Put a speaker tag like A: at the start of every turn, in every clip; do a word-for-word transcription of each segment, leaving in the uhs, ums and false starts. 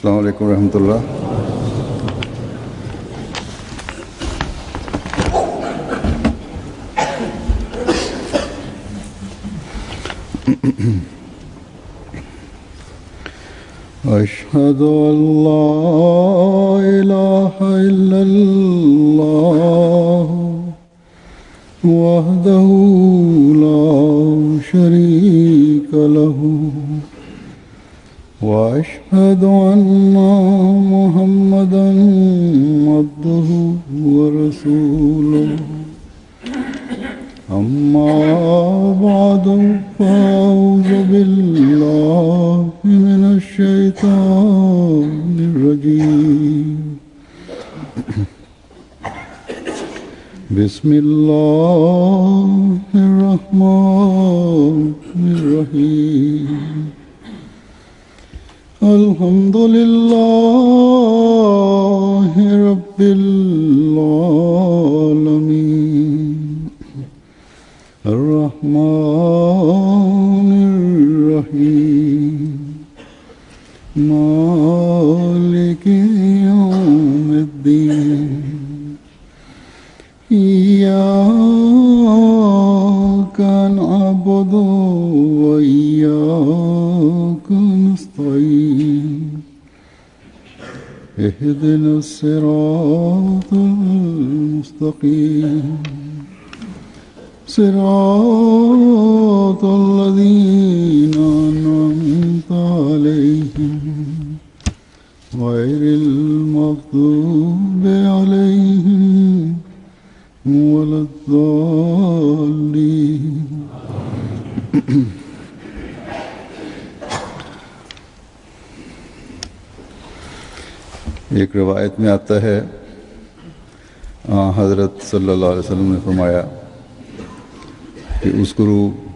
A: अस्सलामु अलैकुम रहमतुल्लाह। अशहदु अल्ला इलाहा इल्लल्लाह वहदहु ला शरीका लहु वअशहदु अन्ना मुहम्मदन अब्दुहु व रसूलुहु अम्मा बअदु फ़अऊज़ु बिल्लाहि मिनश शैतानिर रजीम। बिस्मिल्लाहिर रहमानिर रहीम। अल्हम्दुलिल्लाहि रब्बिल आलमीन अर्रहमानिर रहीम मालिकि यौमिद्दीन इय्याका नअबुदु व इय्याका नस्तईन इहदिनस सिरातल मुस्तकीम सिरातल लज़ीना अनअमता अलैहिम गैरिल मग़दूबि अलैहिम वलद्दाल्लीन। एक रवायत में आता है हज़रत सल्लल्लाहु अलैहि वसल्लम ने फरमाया कि उस्कुरू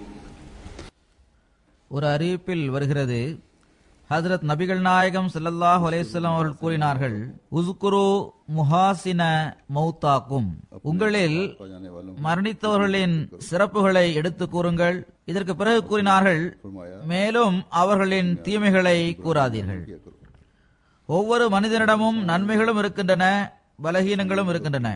B: ஒரு அறிவிப்பில் வருகிறது, ஹஜ்ரத் நபிகள் நாயகம் ஸல்லல்லாஹு அலைஹி வஸல்லம் அவர்கள் கூறினார்கள், உஸ்குரு முஹாசின மௌத்தாக்கும், உங்களில் மரணித்தவர்களின் சிறப்புகளை எடுத்து கூறுங்கள். இதற்கு பிறகு கூறினார்கள், மேலும் அவர்களின் தீமைகளை கூறாதீர்கள். ஒவ்வொரு மனிதனிடமும் நன்மைகளும் இருக்கின்றன, பலகீனங்களும் இருக்கின்றன.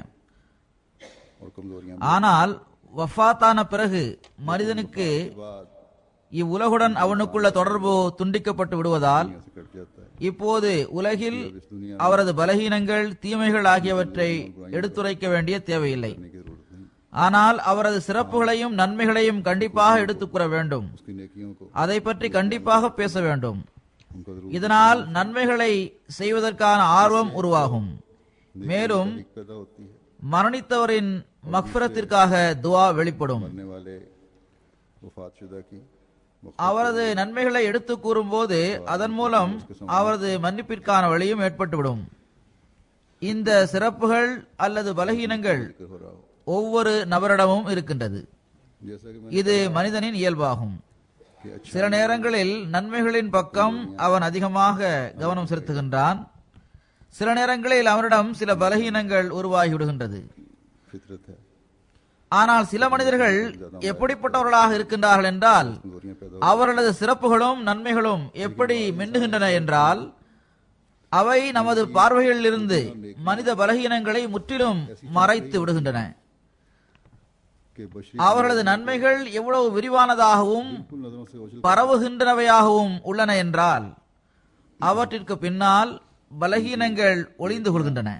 B: ஆனால் வஃபாத்தான பிறகு மனிதனுக்கு இவ்வுலகுடன் அவனுக்குள்ள தொடர்பு துண்டிக்கப்பட்டு விடுவதால் இப்போது உலகில் அவரது பலகீனங்கள், தீமைகள் ஆகியவற்றை எடுத்துரைக்க வேண்டிய தேவையில்லை. ஆனால் அவரது சிறப்புகளையும் நன்மைகளையும் கண்டிப்பாக எடுத்துக் கூற வேண்டும். அதை பற்றி கண்டிப்பாக பேச வேண்டும். இதனால் நன்மைகளை செய்வதற்கான ஆர்வம் உருவாகும். மேலும் மரணித்தவரின் மக்ஃபிரத்திற்காக துஆ வெளிப்படும். அவரது நன்மைகளை எடுத்து கூறும்போது அதன் மூலம் அவரது மன்னிப்பிற்கான வழியும் ஏற்பட்டுவிடும். இந்த சிறப்புகள் அல்லது பலகீனங்கள் ஒவ்வொரு நபரிடமும் இருக்கின்றது. இது மனிதனின் இயல்பாகும். சில நேரங்களில் நன்மைகளின் பக்கம் அவன் அதிகமாக கவனம் செலுத்துகின்றான். சில நேரங்களில் அவனிடம் சில பலகீனங்கள் உருவாகிவிடுகின்றது. ஆனால் சில மனிதர்கள் எப்படிப்பட்டவர்களாக இருக்கின்றார்கள் என்றால், அவர்களது சிறப்புகளும் நன்மைகளும் எப்படி மின்னுகின்றன என்றால், அவை நமது பார்வைகளில் இருந்து மனித பலகீனங்களை முற்றிலும் மறைத்து விடுகின்றன. அவர்களது நன்மைகள் எவ்வளவு விரிவானதாகவும் பரவுகின்றனவையாகவும் உள்ளன என்றால், அவற்றிற்கு பின்னால் பலகீனங்கள் ஒளிந்து கொள்கின்றன.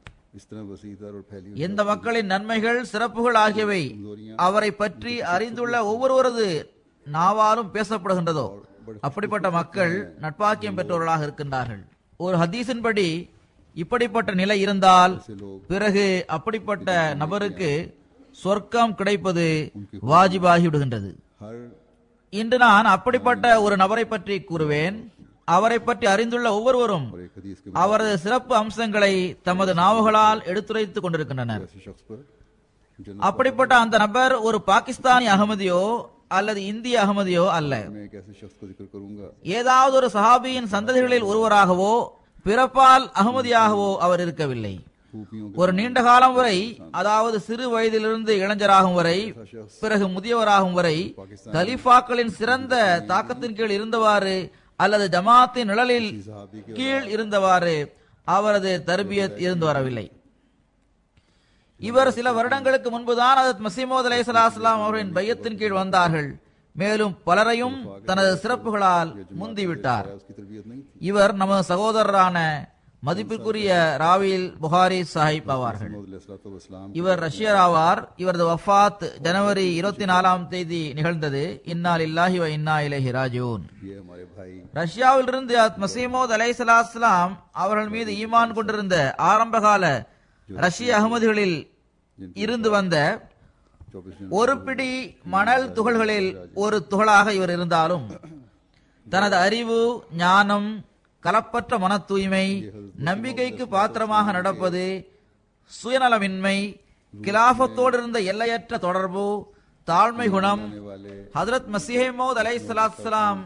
B: எந்த மக்களின் நன்மைகள், சிறப்புகள் ஆகியவை அவரை பற்றி அறிந்துள்ள ஒவ்வொருவரது நாவாலும் பேசப்படுகின்றதோ அப்படிப்பட்ட மக்கள் நட்பாக்கியம் பெற்றவர்களாக இருக்கின்றார்கள். ஒரு ஹதீஸின்படி இப்படிப்பட்ட நிலை இருந்தால் பிறகு அப்படிப்பட்ட நபருக்கு சொர்க்கம் கிடைப்பது வாஜிபாகி விடுகின்றது. இன்று நான் அப்படிப்பட்ட ஒரு நபரை பற்றி கூறுவேன். அவரை பற்றி அறிந்துள்ள ஒவ்வொருவரும் அவரது சிறப்பு அம்சங்களை தமது நாவுகளால் எடுத்துரைத்துக் கொண்டிருக்கின்றனர். அப்படிப்பட்ட அந்த நபர் ஒரு பாகிஸ்தானி அகமதியோ அல்லது இந்திய அகமதியோ அல்ல. ஏதாவது ஒரு சஹாபியின் சந்ததிகளில் ஒருவராகவோ பிறப்பால் அகமதியாகவோ அவர் இருக்கவில்லை. ஒரு நீண்ட காலம் வரை, அதாவது சிறு வயதிலிருந்து இளைஞராகும் வரை, பிறகு முதியவராகும் வரை கலீஃபாக்களின் சிறந்த தாக்கத்தின் கீழ் இருந்தவாறு அல்லது ஜமாத்தின் நிழலில் கீழ் இருந்தவாறு அவரது தர்பியத் இருந்து வரவில்லை. இவர் சில வருடங்களுக்கு முன்புதான் ஹஜ்ரத் மஸீஹ் மவ்ஊத் அலைஹிஸ்ஸலாம் அவர்களின் பையத்தின் கீழ் வந்தார்கள். மேலும் பலரையும் தனது சிறப்புகளால் முந்திவிட்டார். இவர் நமது சகோதரரான மதிப்புக்குரிய ராவில் புகாரி சாஹிப் ஆவார்கள். இவர் ரஷ்யர் ஆவார். இவரது வஃபாத் ஜனவரி இருபத்தி நாலாம் தேதி நிகழ்ந்தது. இன்னா லில்லாஹி வ இன்னா இலைஹி ராஜிஊன். ரஷ்யாவிலிருந்து மஸீஹ் மவ்ஊத் அலைஹிஸ்ஸலாம் அவர்கள் மீது ஈமான் கொண்டிருந்த ஆரம்பகால ரஷ்ய அகமதிகளில் இருந்து வந்த ஒரு பிடி மணல் துகள்களில் ஒரு துகளாக இவர் இருந்தாலும் தனது அறிவு, ஞானம், கலப்பற்ற மன தூய்மை, நம்பிக்கைக்கு பாத்திரமாக நடப்பது, சுயநலமின்மை, கிலாஃபத்தோடு இருந்த எல்லையற்ற தொடர்பு, தாழ்மை குணம், ஹஜ்ரத் மஸீஹ் மவ்ஊத் அலைஹிஸ்ஸலாம்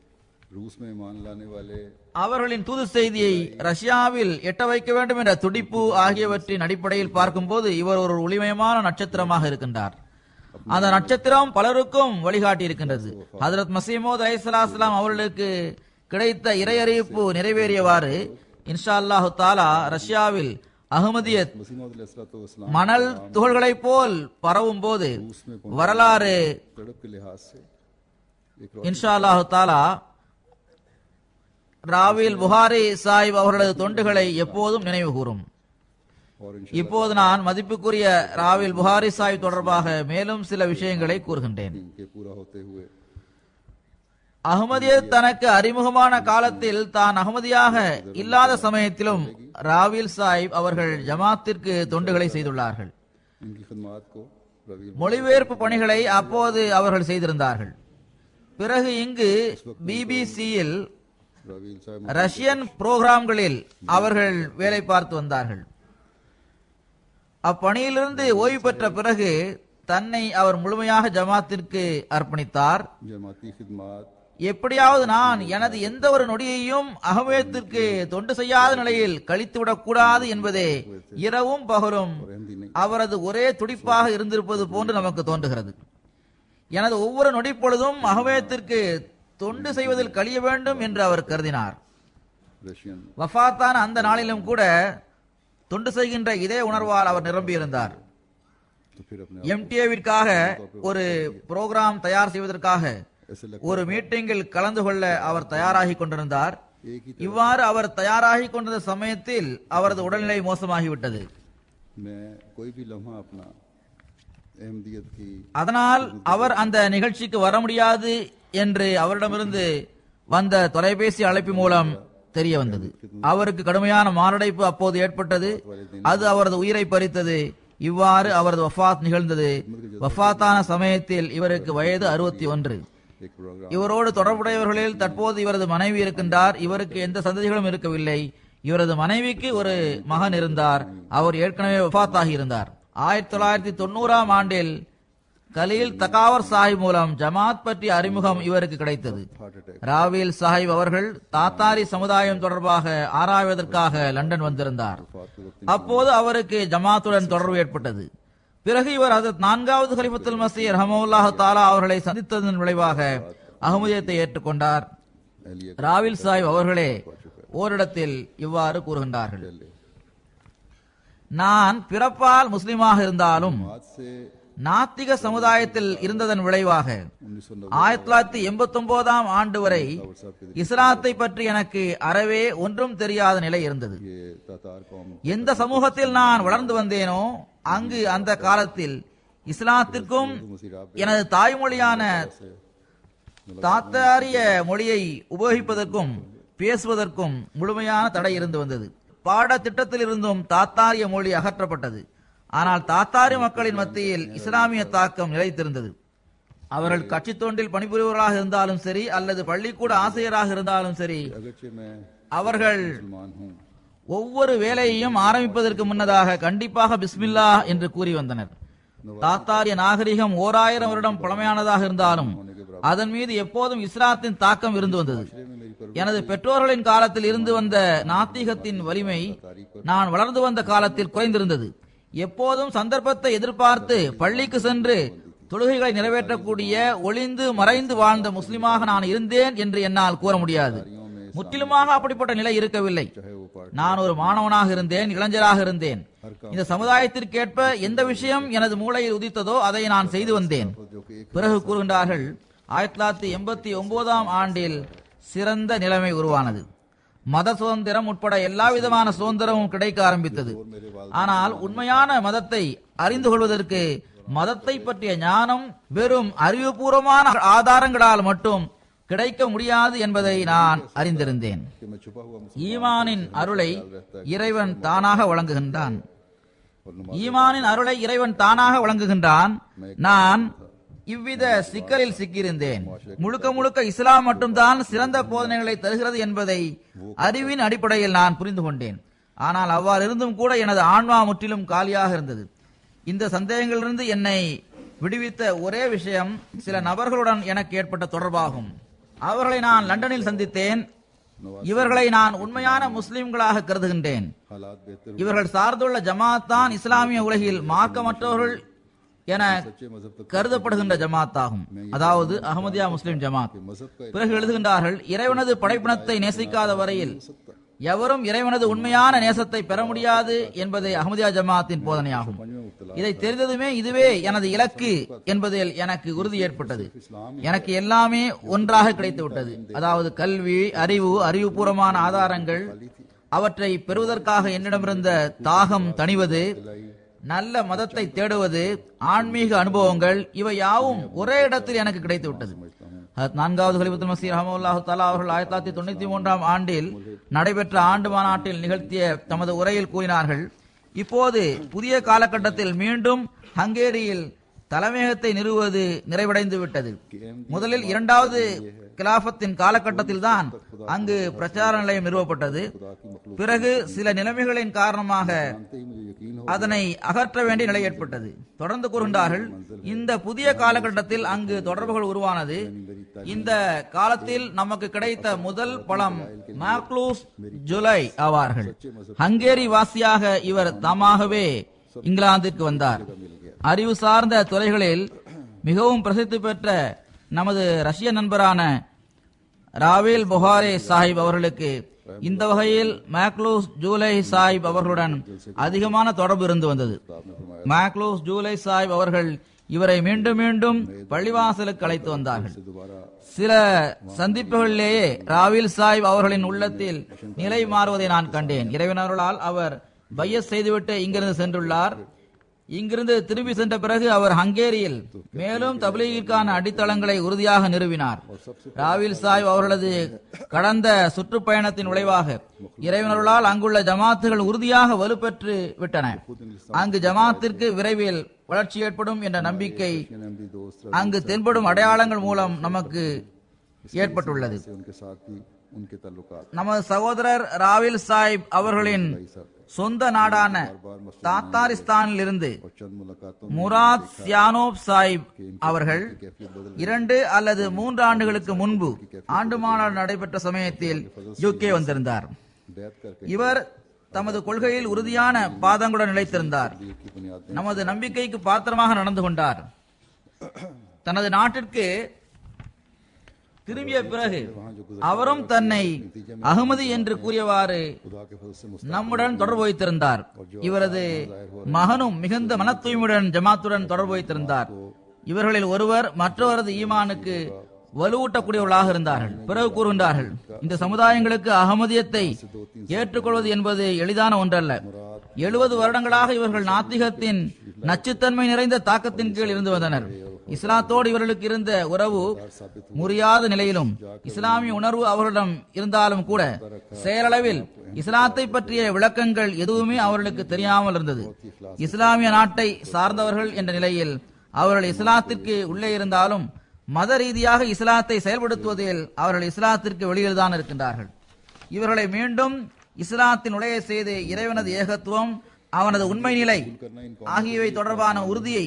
B: அவர்களின் தூது செய்தியை ரஷ்யாவில் எட்ட வைக்க வேண்டும் என்ற துடிப்பு ஆகியவற்றின் அடிப்படையில் பார்க்கும்போது இவர் ஒரு ஒளிமயமான நட்சத்திரமாக இருக்கின்றார். அந்த நட்சத்திரம் பலருக்கும் வழிகாட்டி இருக்கின்றது. ஹஜ்ரத் மஸீஹ் மவ்ஊத் அலைஹிஸ்ஸலாம் அவர்களுக்கு கிடைத்த இறையறிவிப்பு நிறைவேறியவாறு இன்ஷா அல்லாஹு தாலா ரஷ்யாவில் அஹ்மதியத் மணல் துகள்களை போல் பரவும் போது வரலாறு இன்ஷா அல்லாஹு தாலா ராவில் புகாரி சாஹிப் அவர்களது தொண்டுகளை எப்போதும் நினைவு கூறும். இப்போது நான் மதிப்புக்குரிய ராவில் புகாரி சாஹிப் தொடர்பாக மேலும் சில விஷயங்களை கூறுகின்றேன். அஹ்மதியத் தனக்கு அறிமுகமான காலத்தில் தான் அஹ்மதியாக இல்லாத சமயத்திலும் ராவில் சாஹிப் அவர்கள் ஜமாத்திற்கு தொண்டுகளை செய்துள்ளார்கள். மொழிபெயர்ப்பு பணிகளை அப்போது அவர்கள் செய்திருந்தார்கள். பிறகு இங்கு பிபிசியில் ரஷ்யன் புரோகிராம்களில் அவர்கள் வேலை பார்த்து வந்தார்கள். அப்பணியிலிருந்து ஓய்வு பெற்ற பிறகு தன்னை அவர் முழுமையாக ஜமாத்திற்கு அர்ப்பணித்தார். எப்படியாவது நான் எனது எந்த ஒரு நொடியையும் அஹ்மதியத்திற்கு தொண்டு செய்யாத நிலையில் கழித்துவிடக் கூடாது என்பதே இரவும் பகலும் அவரது ஒரே துடிப்பாக இருந்திருப்பது போன்று நமக்கு தோன்றுகிறது. எனது ஒவ்வொரு நொடி பொழுதும் அஹ்மதியத்திற்கு தொண்டு செய்வதில் கழிய வேண்டும் என்று அவர் கருதினார். வஃபாத்தான அந்த நாளிலும் கூட தொண்டு செய்கின்ற இதே உணர்வால் அவர் நிரம்பியிருந்தார். எம்டிஏவிற்காக ஒரு புரோகிராம் தயார் செய்வதற்காக ஒரு மீட்டிங்கில் கலந்து கொள்ள அவர் தயாராகி கொண்டிருந்தார். இவ்வாறு அவர் தயாராகி கொண்டிருந்த சமயத்தில் அவரது உடல்நிலை மோசமாகிவிட்டது. அதனால் அவர் அந்த நிகழ்ச்சிக்கு வர முடியாது என்று அவரிடமிருந்து வந்த தொலைபேசி அழைப்பு மூலம் தெரிய வந்தது. அவருக்கு கடுமையான மாரடைப்பு அப்போது ஏற்பட்டது. அது அவரது உயிரை பறித்தது. இவ்வாறு அவரது வஃபாத் நிகழ்ந்தது. வஃபாத்தான சமயத்தில் இவருக்கு வயது அறுபத்தி ஒன்று. இவரோடு தொடர்புடையவர்களில் தற்போது இவரது மனைவி இருக்கின்றார். இவருக்கு எந்த சந்ததிகளும் இருக்கவில்லை. இவரது மனைவிக்கு ஒரு மகன் இருந்தார். அவர் ஏற்கனவே வஃபாத்தாகி இருந்தார். ஆயிரத்தி தொள்ளாயிரத்தி தொண்ணூறாம் ஆண்டில் கலீல் தகாவர் சாஹிப் மூலம் ஜமாத் பற்றிய அறிமுகம் இவருக்கு கிடைத்தது. ராவில் சாஹிப் அவர்கள் தாத்தாரி சமுதாயம் தொடர்பாக ஆராய்வதற்காக லண்டன் வந்திருந்தார். அப்போது அவருக்கு ஜமாத்துடன் தொடர்பு ஏற்பட்டது. பிறகு இவர் ஹஜ்ரத் நான்காவது கலிஃபத்துல் மஸீஹ் ரஹ்மத்துல்லாஹி தஆலா அவர்களை சந்தித்ததன் விளைவாக அஹ்மதியத்தை ஏற்றுக்கொண்டார். ராவில் சாஹிப் அவர்களே ஓரிடத்தில் இவ்வாறு கூறுகின்றார்கள்: நான் பிறப்பால் முஸ்லிமாக இருந்தாலும் நாத்திக சமுதாயத்தில் இருந்ததன் விளைவாக ஆயிரத்தி தொள்ளாயிரத்தி எண்பத்தி ஒன்பதாம் ஆண்டு வரை இஸ்லாத்தை பற்றி எனக்கு அறவே ஒன்றும் தெரியாத நிலை இருந்தது. எந்த சமூகத்தில் நான் வளர்ந்து வந்தேனோ அங்கு அந்த காலத்தில் இஸ்லாத்திற்கும் எனது தாய்மொழியான தாத்தாரிய மொழியை உபயோகிப்பதற்கும் பேசுவதற்கும் முழுமையான தடை இருந்து வந்தது. பாடத்திட்டத்தில் இருந்தும் தாத்தாரிய மொழி அகற்றப்பட்டது. ஆனால் தாத்தாரி மக்களின் மத்தியில் இஸ்லாமிய தாக்கம் நிலைத்திருந்தது. அவர்கள் கட்சி தொண்டில் பணிபுரிவர்களாக இருந்தாலும் சரி அல்லது பள்ளிக்கூட ஆசிரியராக இருந்தாலும் சரி, அவர்கள் ஒவ்வொரு வேலையையும் ஆரம்பிப்பதற்கு முன்னதாக கண்டிப்பாக பிஸ்மில்லா என்று கூறி வந்தனர். தாத்தாரிய நாகரிகம் ஓர் ஆயிரம் வருடம் பழமையானதாக இருந்தாலும் அதன் மீது எப்போதும் இஸ்லாத்தின் தாக்கம் இருந்து வந்தது. எனது பெற்றோர்களின் காலத்தில் இருந்து வந்த நாத்திகத்தின் வலிமை நான் வளர்ந்து வந்த காலத்தில் குறைந்திருந்தது. எப்போதும் சந்தர்ப்பத்தை எதிர்பார்த்து பள்ளிக்கு சென்று தொழுகைகளை நிறைவேற்றக்கூடிய ஒளிந்து மறைந்து வாழ்ந்த முஸ்லிமாக நான் இருந்தேன் என்று என்னால் கூற முடியாது. முற்றிலுமாக அப்படிப்பட்ட நிலை இருக்கவில்லை. நான் ஒரு மாணவனாக இருந்தேன், இளைஞராக இருந்தேன். இந்த சமுதாயத்திற்கேற்ப எந்த விஷயம் எனது மூளையில் உதித்ததோ அதை நான் செய்து வந்தேன். பிறகு கூறுகின்றார்கள், ஆயிரத்தி தொள்ளாயிரத்தி எண்பத்தி ஒன்பதாம் ஆண்டில் சிறந்த நிலைமை உருவானது. மத சுதந்திரம் உட்பட எல்லா விதமான சுதந்திரமும் கிடைக்க ஆரம்பித்தது. ஆனால் உண்மையான மதத்தை அறிந்து கொள்வதற்கு மதத்தை பற்றிய ஞானம் வெறும் அறிவுபூர்வமான ஆதாரங்களால் மட்டும் கிடைக்க முடியாது என்பதை நான் அறிந்திருந்தேன். ஈமானின் அருளை இறைவன் தானாக வழங்குகின்றான். ஈமானின் அருளை இறைவன் தானாக வழங்குகின்றான். நான் இவ்வித சிக்கலில் சிக்கியிருந்தேன். முழுக்க முழுக்க இஸ்லாம் மட்டும்தான் சிறந்த போதனைகளை தருகிறது என்பதை அறிவின் அடிப்படையில் நான் புரிந்து கொண்டேன். ஆனால் அவ்வாறு இருந்தும் கூட எனது ஆன்மா முற்றிலும் காலியாக இருந்தது. இந்த சந்தேகங்களிலிருந்து என்னை விடுவித்த ஒரே விஷயம் சில நபர்களுடன் எனக்கு ஏற்பட்ட தொடர்பாகும். அவர்களை நான் லண்டனில் சந்தித்தேன். இவர்களை நான் உண்மையான முஸ்லிம்களாக கருதுகின்றேன். இவர்கள் சார்ந்துள்ள ஜமாத் தான் இஸ்லாமிய உலகில் மார்க்கமற்றவர்கள் என கருதப்படுகின்ற ஜமாத் ஆகும், அதாவது அஹமதியா முஸ்லிம் ஜமாத். பிறகு எழுதுகின்றார்கள், இறைவனது படைப்பினத்தை நேசிக்காத வரையில் எவரும் இறைவனது உண்மையான நேசத்தை பெற முடியாது என்பதே அஹமதியா ஜமாத்தின் போதனையாகும். இதை தெரிந்ததுமே இதுவே எனது இலக்கு என்பதில் எனக்கு உறுதி ஏற்பட்டது. எனக்கு எல்லாமே ஒன்றாக கிடைத்து விட்டது. அதாவது கல்வி, அறிவு, அறிவுபூர்வமான ஆதாரங்கள், அவற்றை பெறுவதற்காக என்னிடமிருந்த தாகம் தணிவது, நல்ல மதத்தை தேடுவது, ஆன்மீக அனுபவங்கள், இவை யாவும் ஒரே இடத்தில் எனக்கு கிடைத்து விட்டது. நான்காவது கலிபத்துல் மஸீஹ் ரஹ்மத்துல்லாஹி தஆலா அவர்கள் ஆயிரத்தி தொள்ளாயிரத்தி தொண்ணூத்தி மூன்றாம் ஆண்டில் நடைபெற்ற ஆண்டு மாநாட்டில் நிகழ்த்திய தமது உரையில் கூறினார்கள், இப்போது புதிய காலகட்டத்தில் மீண்டும் ஹங்கேரியில் தலைமையகத்தை நிறுவுவது நிறைவடைந்து விட்டது. முதலில் இரண்டாவது கிலாபத்தின் காலகட்டத்தில் தான் அங்கு பிரச்சார நிலையம் நிறுவப்பட்டது. பிறகு சில நிலைமைகளின் காரணமாக அதனை அகற்ற வேண்டிய நிலை ஏற்பட்டது. தொடர்ந்து கூறுகின்றார்கள், இந்த புதிய காலகட்டத்தில் அங்கு தொடர்புகள் உருவானது. இந்த காலத்தில் நமக்கு கிடைத்த முதல் பலம் மாக்லூஸ் ஜூலை ஆவார்கள். ஹங்கேரி வாசியாக இவர் தாமாகவே இங்கிலாந்திற்கு வந்தார். அறிவு சார்ந்த துறைகளில் மிகவும் பிரசித்தி பெற்ற நமது ரஷ்ய நண்பரான ராவேல் புகாரே சாஹிப் அவர்களுக்கு இந்த வகையில் மேக்லூஸ் ஜூலை சாஹிப் அவர்களுடன் அதிகமான தொடர்பு இருந்து வந்தது. மேக்லூஸ் ஜூலை சாஹிப் அவர்கள் இவரை மீண்டும் மீண்டும் பள்ளிவாசலுக்கு அழைத்து வந்தார்கள். சில சந்திப்புகளிலேயே ராவில் சாஹிப் அவர்களின் உள்ளத்தில் நிலை மாறுவதை நான் கண்டேன். இறைவனர்களால் அவர் பையஸ் செய்துவிட்டு இங்கிருந்து சென்றுள்ளார். இங்கிருந்து திரும்பி சென்ற பிறகு அவர் ஹங்கேரியில் மேலும் தப்லீகிற்கான அடித்தளங்களை உறுதியாக நிறுவினார். ராவில் சாஹிப் அவர்களது கடந்த சுற்றுப்பயணத்தின் விளைவாக இறைவனர்களால் அங்குள்ள ஜமாத்துகள் உறுதியாக வலுப்பெற்று விட்டன. அங்கு ஜமாத்திற்கு விரைவில் வளர்ச்சி ஏற்படும் என்ற நம்பிக்கை அங்கு தென்படும் அடையாளங்கள் மூலம் நமக்கு ஏற்பட்டுள்ளது. நமது சகோதரர் ராவில் சாஹிப் அவர்களின் சொந்த நாடான தாத்தாரிஸ்தானில் இருந்து முராத் சியானோப் சாஹிப் அவர்கள் இரண்டு அல்லது மூன்று ஆண்டுகளுக்கு முன்பு ஆண்டு மாநாடு நடைபெற்ற சமயத்தில் யூகே வந்திருந்தார். இவர் தமது கொள்கையில் உறுதியான பாதங்களுடன் நிலைத்திருந்தார். நமது நம்பிக்கைக்கு பாத்திரமாக நடந்து கொண்டார். தனது நாட்டிற்கு திரும்பிய பிறகு அவரும் தன்னை அகமதி என்று கூறியவாறு நம்முடன் தொடர்பு வைத்திருந்தார். இவரது மகனும் மிகுந்த மன தூய்மையுடன் ஜமாத்துடன் தொடர்பு வைத்திருந்தார். இவர்களில் ஒருவர் மற்றவரது ஈமானுக்கு வலுவூட்டக்கூடியவர்களாக இருந்தார்கள். பிறகு கூறுகின்றார்கள், இந்த சமுதாயங்களுக்கு அகமதியத்தை ஏற்றுக்கொள்வது என்பது எளிதான ஒன்றல்ல. எழுபது வருடங்களாக இவர்கள் நாத்திகத்தின் நச்சுத்தன்மை நிறைந்த தாக்கத்தின் கீழ் இருந்து வந்தனர். இஸ்லாத்தோடு இவர்களுக்கு இருந்த உறவு முறியாத நிலையிலும் இஸ்லாமிய உணர்வு அவர்களிடம் இருந்தாலும் கூட செயலளவில் இஸ்லாத்தை பற்றிய விளக்கங்கள் எதுவுமே அவர்களுக்கு தெரியாமல் இருந்தது. இஸ்லாமிய நாட்டை சார்ந்தவர்கள் என்ற நிலையில் அவர்கள் இஸ்லாத்திற்கு உள்ளே இருந்தாலும் மத ரீதியாக இஸ்லாத்தை செயல்படுத்துவதில் அவர்கள் இஸ்லாத்திற்கு வெளியில் தான் இருக்கின்றார்கள். இவர்களை மீண்டும் இஸ்லாத்தின் நுழைய செய்து இறைவனது ஏகத்துவம், அவனது உண்மை நிலை ஆகியவை தொடர்பான உறுதியை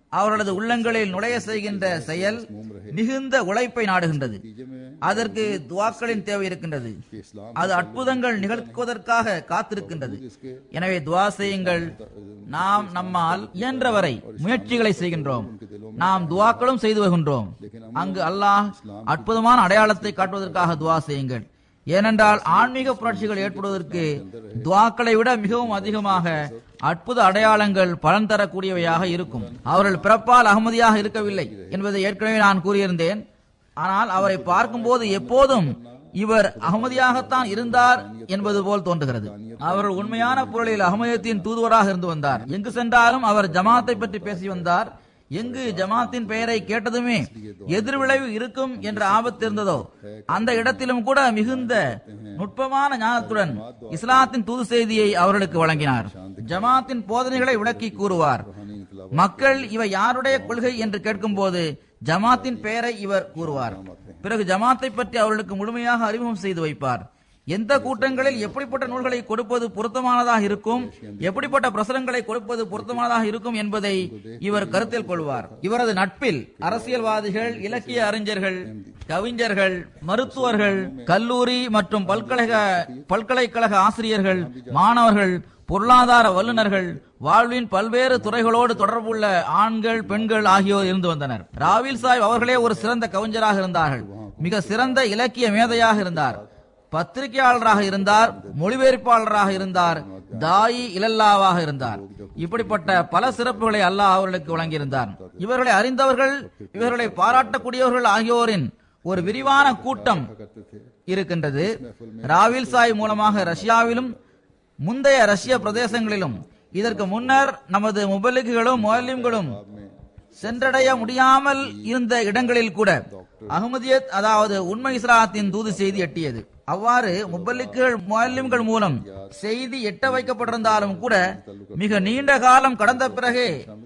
B: அவர்களது உள்ளங்களில் நுழைய செய்கின்ற செயல் மிகுந்த உழைப்பை நாடுகின்றது. அதற்கு துவாக்களின் தேவை இருக்கின்றது. அது அற்புதங்கள் நிகழ்த்துவதற்காக காத்திருக்கின்றது. எனவே துவா செய்யுங்கள். நாம் நம்மால் இயன்றவரை முயற்சிகளை செய்கின்றோம். நாம் துவாக்களும் செய்து வருகின்றோம். அங்கு அல்லாஹ் அற்புதமான அடையாளத்தை காட்டுவதற்காக துவா செய்யுங்கள். ஏனென்றால் ஆன்மீக புரட்சிகள் ஏற்படுவதற்கு துவாக்களை விட மிகவும் அதிகமாக அற்புத அடையாளங்கள் பலன் தரக்கூடியவையாக இருக்கும். அவர்கள் பிறப்பால் அகமதியாக இருக்கவில்லை என்பதை ஏற்கனவே நான் கூறியிருந்தேன். ஆனால் அவரை பார்க்கும் போது எப்போதும் இவர் அகமதியாகத்தான் இருந்தார் என்பது போல் தோன்றுகிறது. அவர் உண்மையான பொருளில் அகமதியத்தின் தூதுவராக இருந்து வந்தார். எங்கு சென்றாலும் அவர் ஜமாத்தை பற்றி பேசி வந்தார். எங்கு ஜமாத்தின் பெயரை கேட்டதுமே எதிர்விளைவு இருக்கும் என்ற ஆபத்து இருந்ததோ அந்த இடத்திலும் கூட மிகுந்த நுட்பமான ஞானத்துடன் இஸ்லாத்தின் தூது செய்தியை அவர்களுக்கு வழங்கினார். ஜமாத்தின் போதனைகளை விளக்கி கூறுவார். மக்கள் இவை யாருடைய கொள்கை என்று கேட்கும் போது ஜமாத்தின் பெயரை இவர் கூறுவார். பிறகு ஜமாத்தை பற்றி அவர்களுக்கு முழுமையாக அறிமுகம் செய்து வைப்பார். எந்த கூட்டங்களில் எப்படிப்பட்ட நூல்களை கொடுப்பது பொருத்தமானதாக இருக்கும், எப்படிப்பட்ட பிரசுரங்களை கொடுப்பது பொருத்தமானதாக இருக்கும் என்பதை இவர் கருத்தில் கொள்வார். இவரது நட்பில் அரசியல்வாதிகள், இலக்கிய அறிஞர்கள், கவிஞர்கள், மருத்துவர்கள், கல்லூரி மற்றும் பல்கலைக்கழக பல்கலைக்கழக ஆசிரியர்கள், மாணவர்கள், பொருளாதார வல்லுநர்கள், வாழ்வின் பல்வேறு துறைகளோடு தொடர்புள்ள ஆண்கள், பெண்கள் ஆகியோர் இருந்து வந்தனர். ராவில் சாஹிப் அவர்களே ஒரு சிறந்த கவிஞராக இருந்தார்கள். மிக சிறந்த இலக்கிய மேதையாக இருந்தார். பத்திரிகையாளராக இருந்தார். மொழிபெயர்ப்பாளராக இருந்தார். தாயி இலல்லாவாக இருந்தார். இப்படிப்பட்ட பல சிறப்புகளை அல்லாஹ் அவர்களுக்கு வழங்கியிருந்தார். இவர்களை அறிந்தவர்கள், இவர்களை பாராட்டக்கூடியவர்கள் ஆகியோரின் ஒரு விரிவான கூட்டம் இருக்கின்றது. ராவில் சாஹிப் மூலமாக ரஷ்யாவிலும் முந்தைய ரஷ்ய பிரதேசங்களிலும் இதற்கு முன்னர் நமது முபல்லிகுகளும் முஅல்லிம்களும் சென்றடைய முடியாமல் இருந்த இடங்களில் கூட அஹ்மதியத், அதாவது உண்மை இஸ்லாத்தின் தூது செய்தி எட்டியது. அவ்வாறு முபல்லிகுகள், முஅல்லிம்கள் மூலம் செய்தி எட்ட வைக்கப்பட்டிருந்தாலும் கூட மிக நீண்ட காலம் கடந்த பிறகே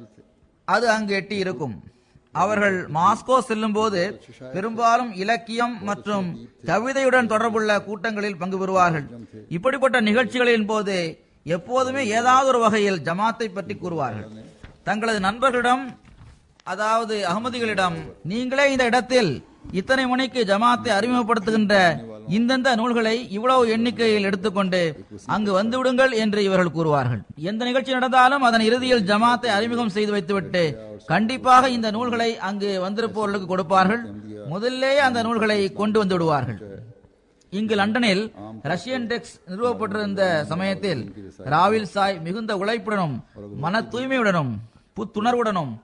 B: அது அங்கு எட்டி இருக்கும். அவர்கள் மாஸ்கோ செல்லும் போது பெரும்பாலும் இலக்கியம் மற்றும் கவிதையுடன் தொடர்புள்ள கூட்டங்களில் பங்கு பெறுவார்கள். இப்படிப்பட்ட நிகழ்ச்சிகளின் போது எப்போதுமே ஏதாவது ஒரு வகையில் ஜமாத்தை பற்றி கூறுவார்கள். தங்களது நண்பர்களிடம், அதாவது அகமதிகளிடம், நீங்களே இந்த இடத்தில் இத்தனை மணிக்கு ஜமாத்தை அறிமுகப்படுத்துகின்ற இந்தந்த நூல்களை இவ்வளவு எண்ணிக்கையில் எடுத்துக்கொண்டு அங்கு வந்து விடுங்கள் என்று இவர்கள் கூறுவார்கள். எந்த நிகழ்ச்சி நடந்தாலும் அதன் இறுதியில் ஜமாத்தை அறிமுகம் செய்து வைத்துவிட்டு கண்டிப்பாக இந்த நூல்களை அங்கு வந்திருப்பவர்களுக்கு கொடுப்பார்கள். முதல்லே அந்த நூல்களை கொண்டு வந்து விடுவார்கள். இங்கு லண்டனில் ரஷ்யன் டெக்ஸ் நிறுவப்பட்டிருந்த சமயத்தில் ராவில் சாய் மிகுந்த உழைப்புடனும் மன தூய்மையுடனும் புத்துணர்வுடனும்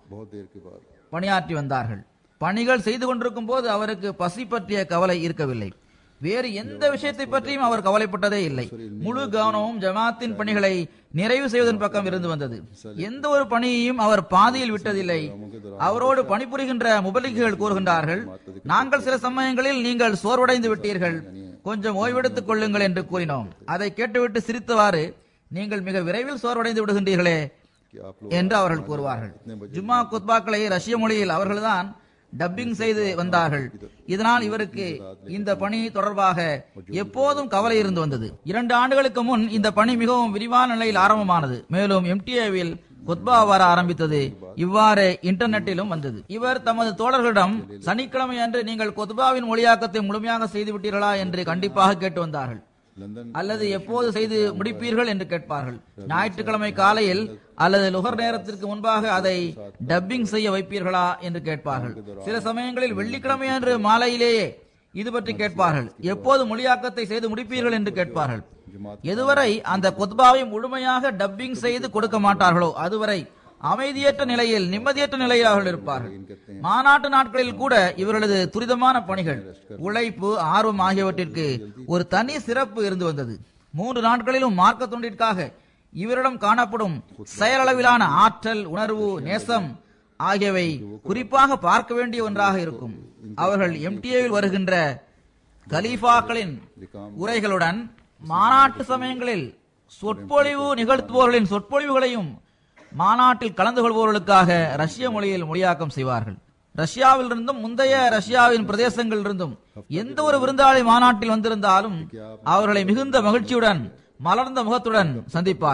B: பணியாற்றி வந்தார்கள். பணிகள் செய்து கொண்டிருக்கும் போது அவருக்கு பசி பற்றிய கவலை இருக்கவில்லை. வேறு எந்த விஷயத்தை பற்றியும் அவர் கவலைப்பட்டதே இல்லை. முழு கவனமும் ஜமாத்தின் பணிகளை நிறைவு செய்வதன் பக்கம் இருந்து வந்தது. எந்த ஒரு பணியையும் அவர் பாதியில் விட்டதில்லை. அவரோடு பணிபுரிகின்ற முபல்லிகுகள் கூறுகின்றார்கள், நாங்கள் சில சமயங்களில் நீங்கள் சோர்வடைந்து விட்டீர்கள், கொஞ்சம் ஓய்வெடுத்துக் கொள்ளுங்கள் என்று கூறினோம். அதை கேட்டுவிட்டு சிரித்தவாறு, நீங்கள் மிக விரைவில் சோர்வடைந்து விடுகின்றீர்களே என்று அவர்கள் கூறுவார்கள். ஜும்மா குத்பாக்களை ரஷ்ய மொழியில் அவர்கள்தான் டப்பிங் செய்து வந்தார்கள். இதனால் இவருக்கு இந்த பணி தொடர்பாக எப்போதும் கவலை இருந்து வந்தது. இரண்டு ஆண்டுகளுக்கு முன் இந்த பணி மிகவும் விரிவான நிலையில் ஆரம்பமானது. மேலும் எம்டிஏவில் குத்பா வர ஆரம்பித்தது. இவ்வாறு இன்டர்நெட்டிலும் வந்தது. இவர் தமது தோழர்களிடம் சனிக்கிழமை அன்று நீங்கள் குத்பாவின் மொழியாக்கத்தை முழுமையாக செய்து விட்டீர்களா என்று கண்டிப்பாக கேட்டு வந்தார்கள். அல்லது எப்போது செய்து முடிப்பீர்கள் என்று கேட்பார்கள். ஞாயிற்றுக்கிழமை காலையில் அல்லது லுகர் நேரத்திற்கு முன்பாக அதை டப்பிங் செய்ய வைப்பீர்களா என்று கேட்பார்கள். சில சமயங்களில் வெள்ளிக்கிழமை அன்று மாலையிலேயே இது பற்றி கேட்பார்கள். எப்போது மொழியாக்கத்தை செய்து முடிப்பீர்கள் என்று கேட்பார்கள். எதுவரை அந்த குத்பாவை முழுமையாக டப்பிங் செய்து கொடுக்க மாட்டார்களோ அதுவரை அமைதியற்ற நிலையில், நிம்மதியற்ற நிலையில் அவர்கள் இருப்பார்கள். மாநாட்டு நாட்களில் கூட இவர்களது துரிதமான பணிகள், உழைப்பு, ஆர்வம் ஆகியவற்றிற்கு ஒரு தனி சிறப்பு இருந்து வந்தது. மூன்று நாட்களிலும் மார்க்க தொண்டிற்காக இவரிடம் காணப்படும் செயலளவிலான ஆற்றல், உணர்வு, நேசம் ஆகியவை குறிப்பாக பார்க்க வேண்டிய ஒன்றாக இருக்கும். அவர்கள் எம்டிஏவில் வருகின்ற கலீஃபாக்களின் உரைகளுடன் மாநாட்டு சமயங்களில் சொற்பொழிவு நிகழ்த்துவோர்களின் சொற்பொழிவுகளையும் மாநாட்டில் கலந்து கொள்பவர்களுக்காக ரஷ்ய மொழியில் மொழியாக்கம் செய்வார்கள். ரஷ்யாவில் இருந்தும் முந்தைய ரஷ்யாவின் பிரதேசங்களில் இருந்தும் எந்த ஒரு விருந்தாளி மாநாட்டில் வந்திருந்தாலும் அவர்களை மிகுந்த மகிழ்ச்சியுடன், மலர்ந்த முகத்துடன் சந்திப்பார்கள்.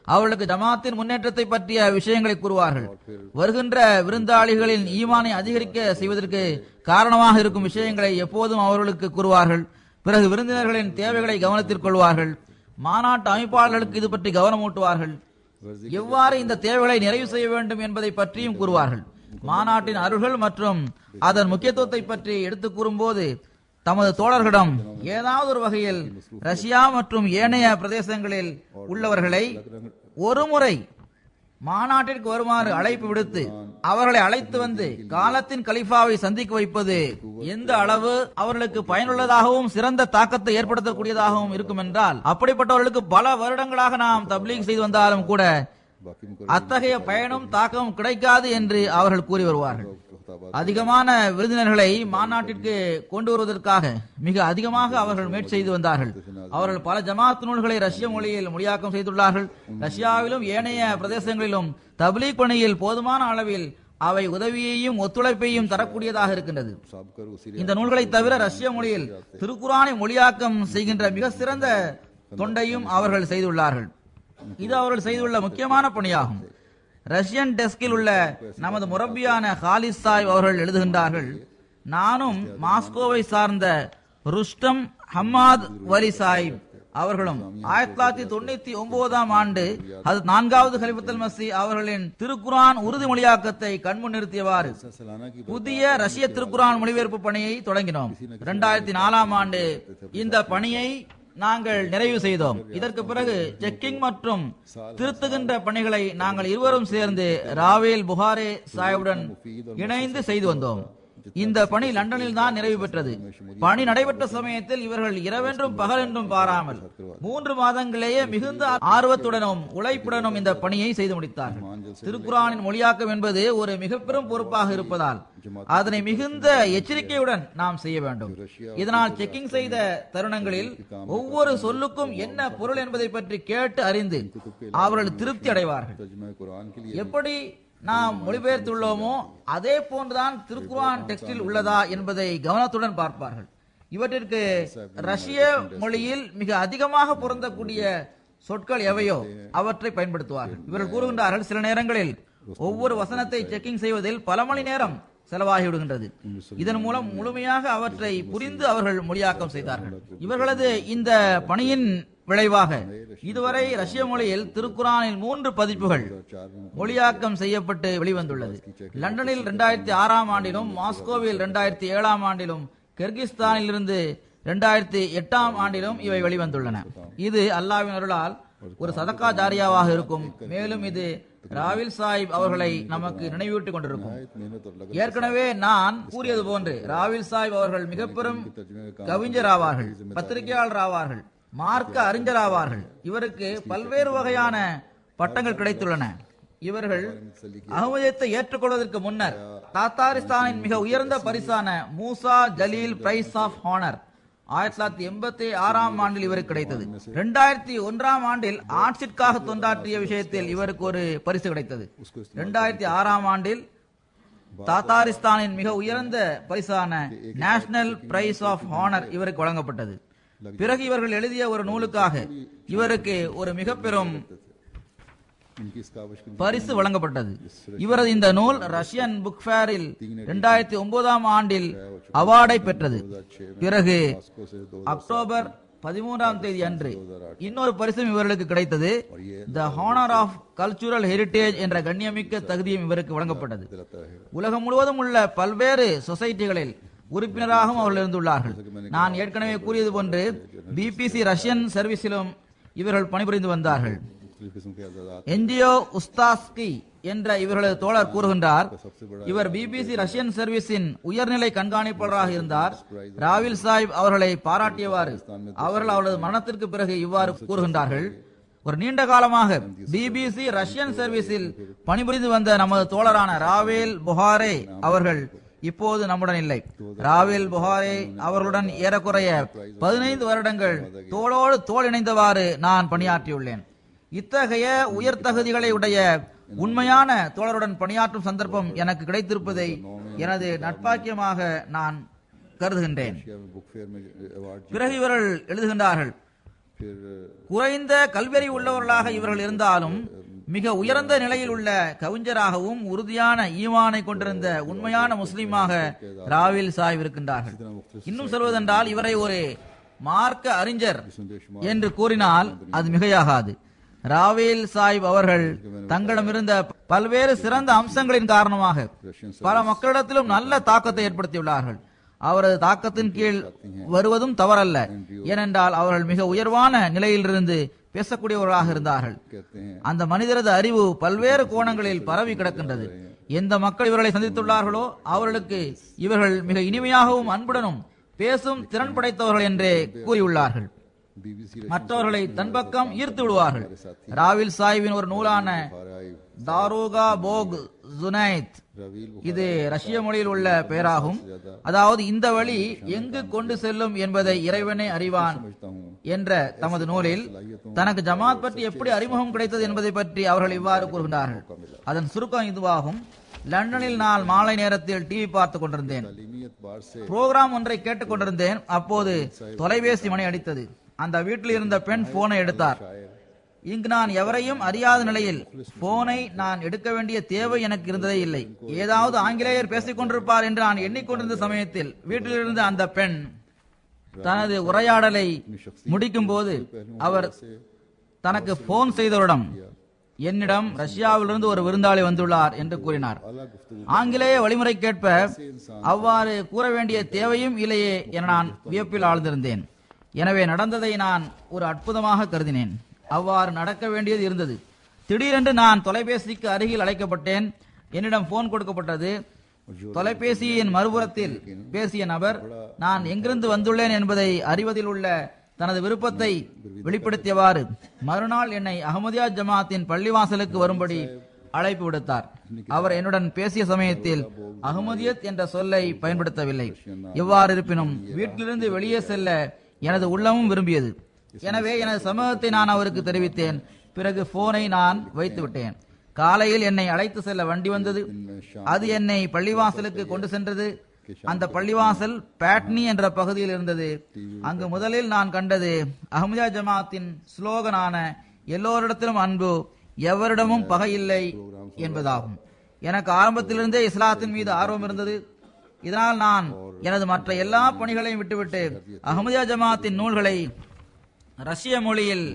B: அவர்களுக்கு ஜமாத்தின் முன்னேற்றத்தை பற்றிய விஷயங்களை கூறுவார்கள். வருகின்ற விருந்தாளிகளின் ஈமானை அதிகரிக்க செய்வதற்கு காரணமாக இருக்கும் விஷயங்களை எப்போதும் அவர்களுக்கு கூறுவார்கள். பிறகு விருந்தினர்களின் தேவைகளை கவனத்தில் கொள்வார்கள். மாநாட்டு அமைப்பாளர்களுக்கு இது பற்றி கவனமூட்டுவார்கள். எவ்வாறு இந்த தேவைகளை நிறைவு செய்ய வேண்டும் என்பதை பற்றியும் கூறுவார்கள். மாநாட்டின் அருள்கள் மற்றும் அதன் முக்கியத்துவத்தை பற்றி எடுத்து கூறும்போது தமது தோழர்களிடம் ஏதாவது ஒரு வகையில் ரஷ்யா மற்றும் ஏனைய பிரதேசங்களில் உள்ளவர்களை ஒருமுறை மாநாட்டிற்கு வருமாறு அழைப்பு விடுத்து அவர்களை அழைத்து வந்து காலத்தின் கலீஃபாவை சந்திக்க வைப்பது எந்த அளவு அவர்களுக்கு பயனுள்ளதாகவும் சிறந்த தாக்கத்தை ஏற்படுத்தக்கூடியதாகவும் இருக்கும் என்றால், அப்படிப்பட்டவர்களுக்கு பல வருடங்களாக நாம் தப்லீக் செய்து வந்தாலும் கூட அத்தகைய பயனும் தாக்கமும் கிடைக்காது என்று அவர்கள் கூறி வருவார்கள். அதிகமான விருந்தினர்களை மாநாட்டிற்கு கொண்டு வருவதற்காக மிக அதிகமாக அவர்கள் முயற்சி செய்து வந்தார்கள். அவர்கள் பல ஜமாத் நூல்களை ரஷ்ய மொழியில் மொழியாக்கம் செய்துள்ளார்கள். ரஷ்யாவிலும் ஏனைய பிரதேசங்களிலும் தப்லீக் பணியில் போதுமான அளவில் அவை உதவியையும் ஒத்துழைப்பையும் தரக்கூடியதாக இருக்கின்றது. இந்த நூல்களை தவிர ரஷ்ய மொழியில் திருக்குரானை மொழியாக்கம் செய்கின்ற மிக சிறந்த தொண்டையும் அவர்கள் செய்துள்ளார்கள். இது அவர்கள் செய்துள்ள முக்கியமான பணியாகும். ரஷ்யன் டெஸ்கில் உள்ள நமது முரப்பியான ஹாலிஸ் சாஹிப் அவர்கள் எழுதுகின்றார்கள், நானும் மாஸ்கோவை சார்ந்த ருஸ்டம் ஹம்மாத் வலி சாஹிப் அவர்களும் ஆயிரத்தி தொள்ளாயிரத்தி தொண்ணூத்தி ஒன்பதாம் ஆண்டு அது நான்காவது கலிஃபத்துல் மஸீஹ் அவர்களின் திருக்குரான் உறுதி மொழியாக்கத்தை கண்முன் நிறுத்தியவாறு புதிய ரஷ்ய திருக்குரான் மொழிபெயர்ப்பு பணியை தொடங்கினோம். இரண்டாயிரத்தி நாலாம் ஆண்டு இந்த பணியை நாங்கள் நிறைவு செய்தோம். இதற்கு பிறகு செக்கிங் மற்றும் திருத்துகின்ற பணிகளை நாங்கள் இருவரும் சேர்ந்து ராவேல் புகாரே சாஹிபுடன் இணைந்து செய்து வந்தோம். இந்த பணி லண்டனில் தான் நிறைவு பெற்றது. பணி நடைபெற்ற சமயத்தில் இவர்கள் இரவென்றும் பகலென்றும் பாராமல் மூன்று மாதங்களேயே மிகுந்த ஆர்வத்துடனும் உழைப்புடனும் இந்த பணியை செய்து முடித்தார்கள். திருக்குரானின் மொழியாக்கம் என்பது ஒரு மிக பெரும் பொறுப்பாக இருப்பதால் அதனை மிகுந்த எச்சரிக்கையுடன் நாம் செய்ய வேண்டும். இதனால் செக்கிங் செய்த தருணங்களில் ஒவ்வொரு சொல்லுக்கும் என்ன பொருள் என்பதை பற்றி கேட்டு அறிந்து அவர்கள் திருப்தி அடைவார்கள். எப்படி நாம் மொழிபெயர்த்துள்ளோமோ அதே போன்றுதான் திருக்குரான் டெக்ஸ்டில் உள்ளதா என்பதை கவனத்துடன் பார்ப்பார்கள். இவற்றிற்கு ரஷ்ய மொழியில் மிக அதிகமாக பொருந்தக்கூடிய சொற்கள் எவையோ அவற்றை பயன்படுத்துவார்கள். இவர்கள் கூறுகின்றார்கள், சில நேரங்களில் ஒவ்வொரு வசனத்தை செக்கிங் செய்வதில் பல மணி நேரம் செலவாகிவிடுகின்றது. இதன் மூலம் முழுமையாக அவற்றை புரிந்து அவர்கள் மொழியாக்கம் செய்தார்கள். இவர்களது இந்த பணியின் விளைவாக இதுவரை ரஷ்ய மொழியில் திருக்குரானில் மூன்று பதிப்புகள் மொழியாக்கம் செய்யப்பட்டு வெளிவந்துள்ளது. லண்டனில் இரண்டாயிரத்தி ஆறாம் ஆண்டிலும், மாஸ்கோவில் இரண்டாயிரத்தி ஏழாம் ஆண்டிலும், கிர்கிஸ்தானில் இருந்து இரண்டாயிரத்தி எட்டாம் ஆண்டிலும் இவை வெளிவந்துள்ளன. இது அல்லாஹ்வின் அருளால் ஒரு சதக்கா ஜாரியாவாக இருக்கும். மேலும் இது ராவில் சாஹிப் அவர்களை நமக்கு நினைவூட்டிக் கொண்டிருக்கும். ஏற்கனவே நான் கூறியது போன்று ராவில் சாஹிப் அவர்கள் மிக பெரும் கவிஞர் ஆவார்கள், பத்திரிகையாளர் ஆவார்கள், மார்க்க அறிஞர் ஆவார்கள். இவருக்கு பல்வேறு வகையான பட்டங்கள் கிடைத்துள்ளன. இவர்கள் அகமதியத்தை ஏற்றுக்கொள்வதற்கு முன்னர் தாத்தாரிஸ்தானின் மிக உயர்ந்த பரிசான Musa Jalil prize of honour ஆயிரத்தி தொள்ளாயிரத்தி எண்பத்தி ஆறாம் ஆண்டில் இவருக்கு கிடைத்தது. இரண்டாயிரத்தி ஒன்றாம் ஆண்டில் ஆட்சிற்காக தொண்டாற்றிய விஷயத்தில் இவருக்கு ஒரு பரிசு கிடைத்தது. இரண்டாயிரத்தி ஆறாம் ஆண்டில் தாத்தாரிஸ்தானின் மிக உயர்ந்த பரிசான நேஷனல் பிரைஸ் ஆஃப் ஹானர் இவருக்கு வழங்கப்பட்டது. பிறகு இவர்கள் எழுதிய ஒரு நூலுக்காக இவருக்கு ஒரு மிக பெரும் பரிசு வழங்கப்பட்டது. இவரது இந்த நூல் ரஷ்யன் புக் ஃபேரில் இரண்டாயிரத்தி ஒன்பதாம் ஆண்டில் அவார்டை பெற்றது. பிறகு அக்டோபர் பதிமூன்றாம் தேதி அன்று இன்னொரு பரிசும் இவர்களுக்கு கிடைத்தது. The honour of cultural heritage என்ற கண்ணியமிக்க தகுதியும் இவருக்கு வழங்கப்பட்டது. உலகம் முழுவதும் உள்ள பல்வேறு சொசைட்டிகளில் உறுப்பினராகவும் அவர்கள் இருந்துள்ளார்கள். நான் ஏற்கனவே கூறியது போன்று பிபிசி ரஷ்யன் சர்வீஸிலும் இவர்கள் பணிபுரிந்து வந்தார்கள். என்ஜிஓ உஸ்தாஸ்கி என்ற இவர்களது தோழர் கூறுகின்றார், இவர் பிபிசி ரஷ்யன் சர்வீஸின் உயர்நிலை கண்காணிப்பாளராக இருந்தார். ராவில் சாஹிப் அவர்களை பாராட்டியவாறு அவர்கள் அவரது மரணத்திற்கு பிறகு இவ்வாறு கூறுகின்றார்கள், ஒரு நீண்ட காலமாக பிபிசி ரஷ்யன் சர்வீஸில் பணிபுரிந்து வந்த நமது தோழரான ராவேல் புகாரே அவர்கள் இப்போது நம்முடன் இல்லை. ராவில் புகாரே அவர்களுடன் ஏறக்குறைய பதினைந்து வருடங்கள் தோளோடு தோள் இணைந்தவாறு நான் பணியாற்றியுள்ளேன். இத்தகைய உயர் தகுதிகளை உடைய உண்மையான தோழருடன் பணியாற்றும் சந்தர்ப்பம் எனக்கு கிடைத்திருப்பதை எனது நட்பாக்கியமாக நான் கருதுகின்றேன். பிறகு இவர்கள் எழுதுகின்றார்கள், குறைந்த கல்வியறிவு உள்ளவர்களாக இவர்கள் இருந்தாலும் மிக உயர்ந்த நிலையில் உள்ள கவிஞராகவும் உறுதியான ஈமானை கொண்டிருந்த உண்மையான முஸ்லீமாக ராவில் சாஹிப் இருக்கின்றார்கள். இன்னும் சொல்வதென்றால் இவரை ஒரு மார்க்க அறிஞர் என்று கூறினால் அது மிகையாகாது. ராவில் சாஹிப் அவர்கள் தங்களிடமிருந்த பல்வேறு சிறந்த அம்சங்களின் காரணமாக பல மக்களிடத்திலும் நல்ல தாக்கத்தை ஏற்படுத்தியுள்ளார்கள். அவரது தாக்கத்தின் கீழ் வருவதும் தவறல்ல, ஏனென்றால் அவர்கள் மிக உயர்வான நிலையிலிருந்து பேசக்கூடியவர்களாக இருந்தார்கள். அந்த மனிதரது அறிவு பல்வேறு கோணங்களில் பரவி கிடக்கின்றது. எந்த மக்கள் இவர்களை சந்தித்துள்ளார்களோ அவர்களுக்கு இவர்கள் மிக இனிமையாகவும் அன்புடனும் பேசும் திறன் படைத்தவர்கள் என்றே கூறியுள்ளார்கள். மற்றவர்களை தன் பக்கம் ஈர்த்து விடுவார்கள். ராவில் சாஹிபின் ஒரு நூலான தாரோகா போக் ஜுனைத், இது ரஷ்ய மொழியில் உள்ள பெயராகும். அதாவது இந்த வழி எங்கு கொண்டு செல்லும் என்பதை இறைவனே அறிவான் என்ற தமது நூலில் தனக்கு ஜமாத் பற்றி எப்படி அறிமுகம் கிடைத்தது என்பதை பற்றி அவர்கள் இவ்வாறு கூறுகின்றார்கள். அதன் சுருக்கம் இதுவாகும். லண்டனில் நான் மாலை நேரத்தில் டிவி பார்த்துக் கொண்டிருந்தேன். புரோகிராம் ஒன்றை கேட்டுக் கொண்டிருந்தேன். அப்போது தொலைபேசி மணி அடித்தது. அந்த வீட்டில் இருந்த பெண் போனை எடுத்தார். இங்கு நான் எவரையும் அறியாத நிலையில் போனை நான் எடுக்க வேண்டிய தேவை எனக்கு இருந்ததே இல்லை. ஏதாவது ஆங்கிலேயர் பேசிக் கொண்டிருப்பார் என்று நான் எண்ணிக்கொண்டிருந்த சமயத்தில் வீட்டிலிருந்து அந்த பெண் தனது உரையாடலை முடிக்கும் போது அவர் தனக்கு போன் செய்தவரிடம், என்னிடம் ரஷ்யாவிலிருந்து ஒரு விருந்தாளி வந்துள்ளார் என்று கூறினார். ஆங்கிலேய வழிமுறைக்கேற்ப அவ்வாறு கூற வேண்டிய தேவையும் இல்லையே என நான் வியப்பில் ஆழ்ந்திருந்தேன். எனவே நடந்ததை நான் ஒரு அற்புதமாக கருதினேன். அவ்வாறு நடக்க வேண்டியது இருந்தது. திடீரென்று நான் தொலைபேசிக்கு அருகில் அழைக்கப்பட்டேன். என்னிடம் போன் கொடுக்கப்பட்டது. தொலைபேசியின் மறுபுறத்தில் பேசிய நபர் நான் எங்கிருந்து வந்துள்ளேன் என்பதை அறிவதில் உள்ள தனது விருப்பத்தை வெளிப்படுத்தியவாறு மறுநாள் என்னை அஹமதியா ஜமாத்தின் பள்ளிவாசலுக்கு வரும்படி அழைப்பு விடுத்தார். அவர் என்னுடன் பேசிய சமயத்தில் அஹமதியத் என்ற சொல்லை பயன்படுத்தவில்லை. எவ்வாறு இருப்பினும் வீட்டிலிருந்து வெளியே செல்ல எனது உள்ளமும் விரும்பியது. எனவே எனது சமூகத்தை நான் அவருக்கு தெரிவித்தேன். பிறகு போனை நான் வைத்து விட்டேன். காலையில் என்னை அழைத்து செல்ல வண்டி வந்தது. அது என்னை பள்ளிவாசலுக்கு கொண்டு சென்றது. அந்த பள்ளிவாசல் பேட்னி என்ற பகுதியில் இருந்தது. அங்கு முதலில் நான் கண்டது அஹ்மதியா ஜமாத்தின் ஸ்லோகனான எல்லோரிடத்திலும் அன்பு, எவரிடமும் பகை இல்லை என்பதாகும். எனக்கு ஆரம்பத்திலிருந்தே இஸ்லாத்தின் மீது ஆர்வம் இருந்தது. இதனால் நான் எனது மற்ற எல்லா பணிகளையும் விட்டுவிட்டு அஹ்மதியா ஜமாத்தின் நூல்களை ரஷ்ய மொழியில்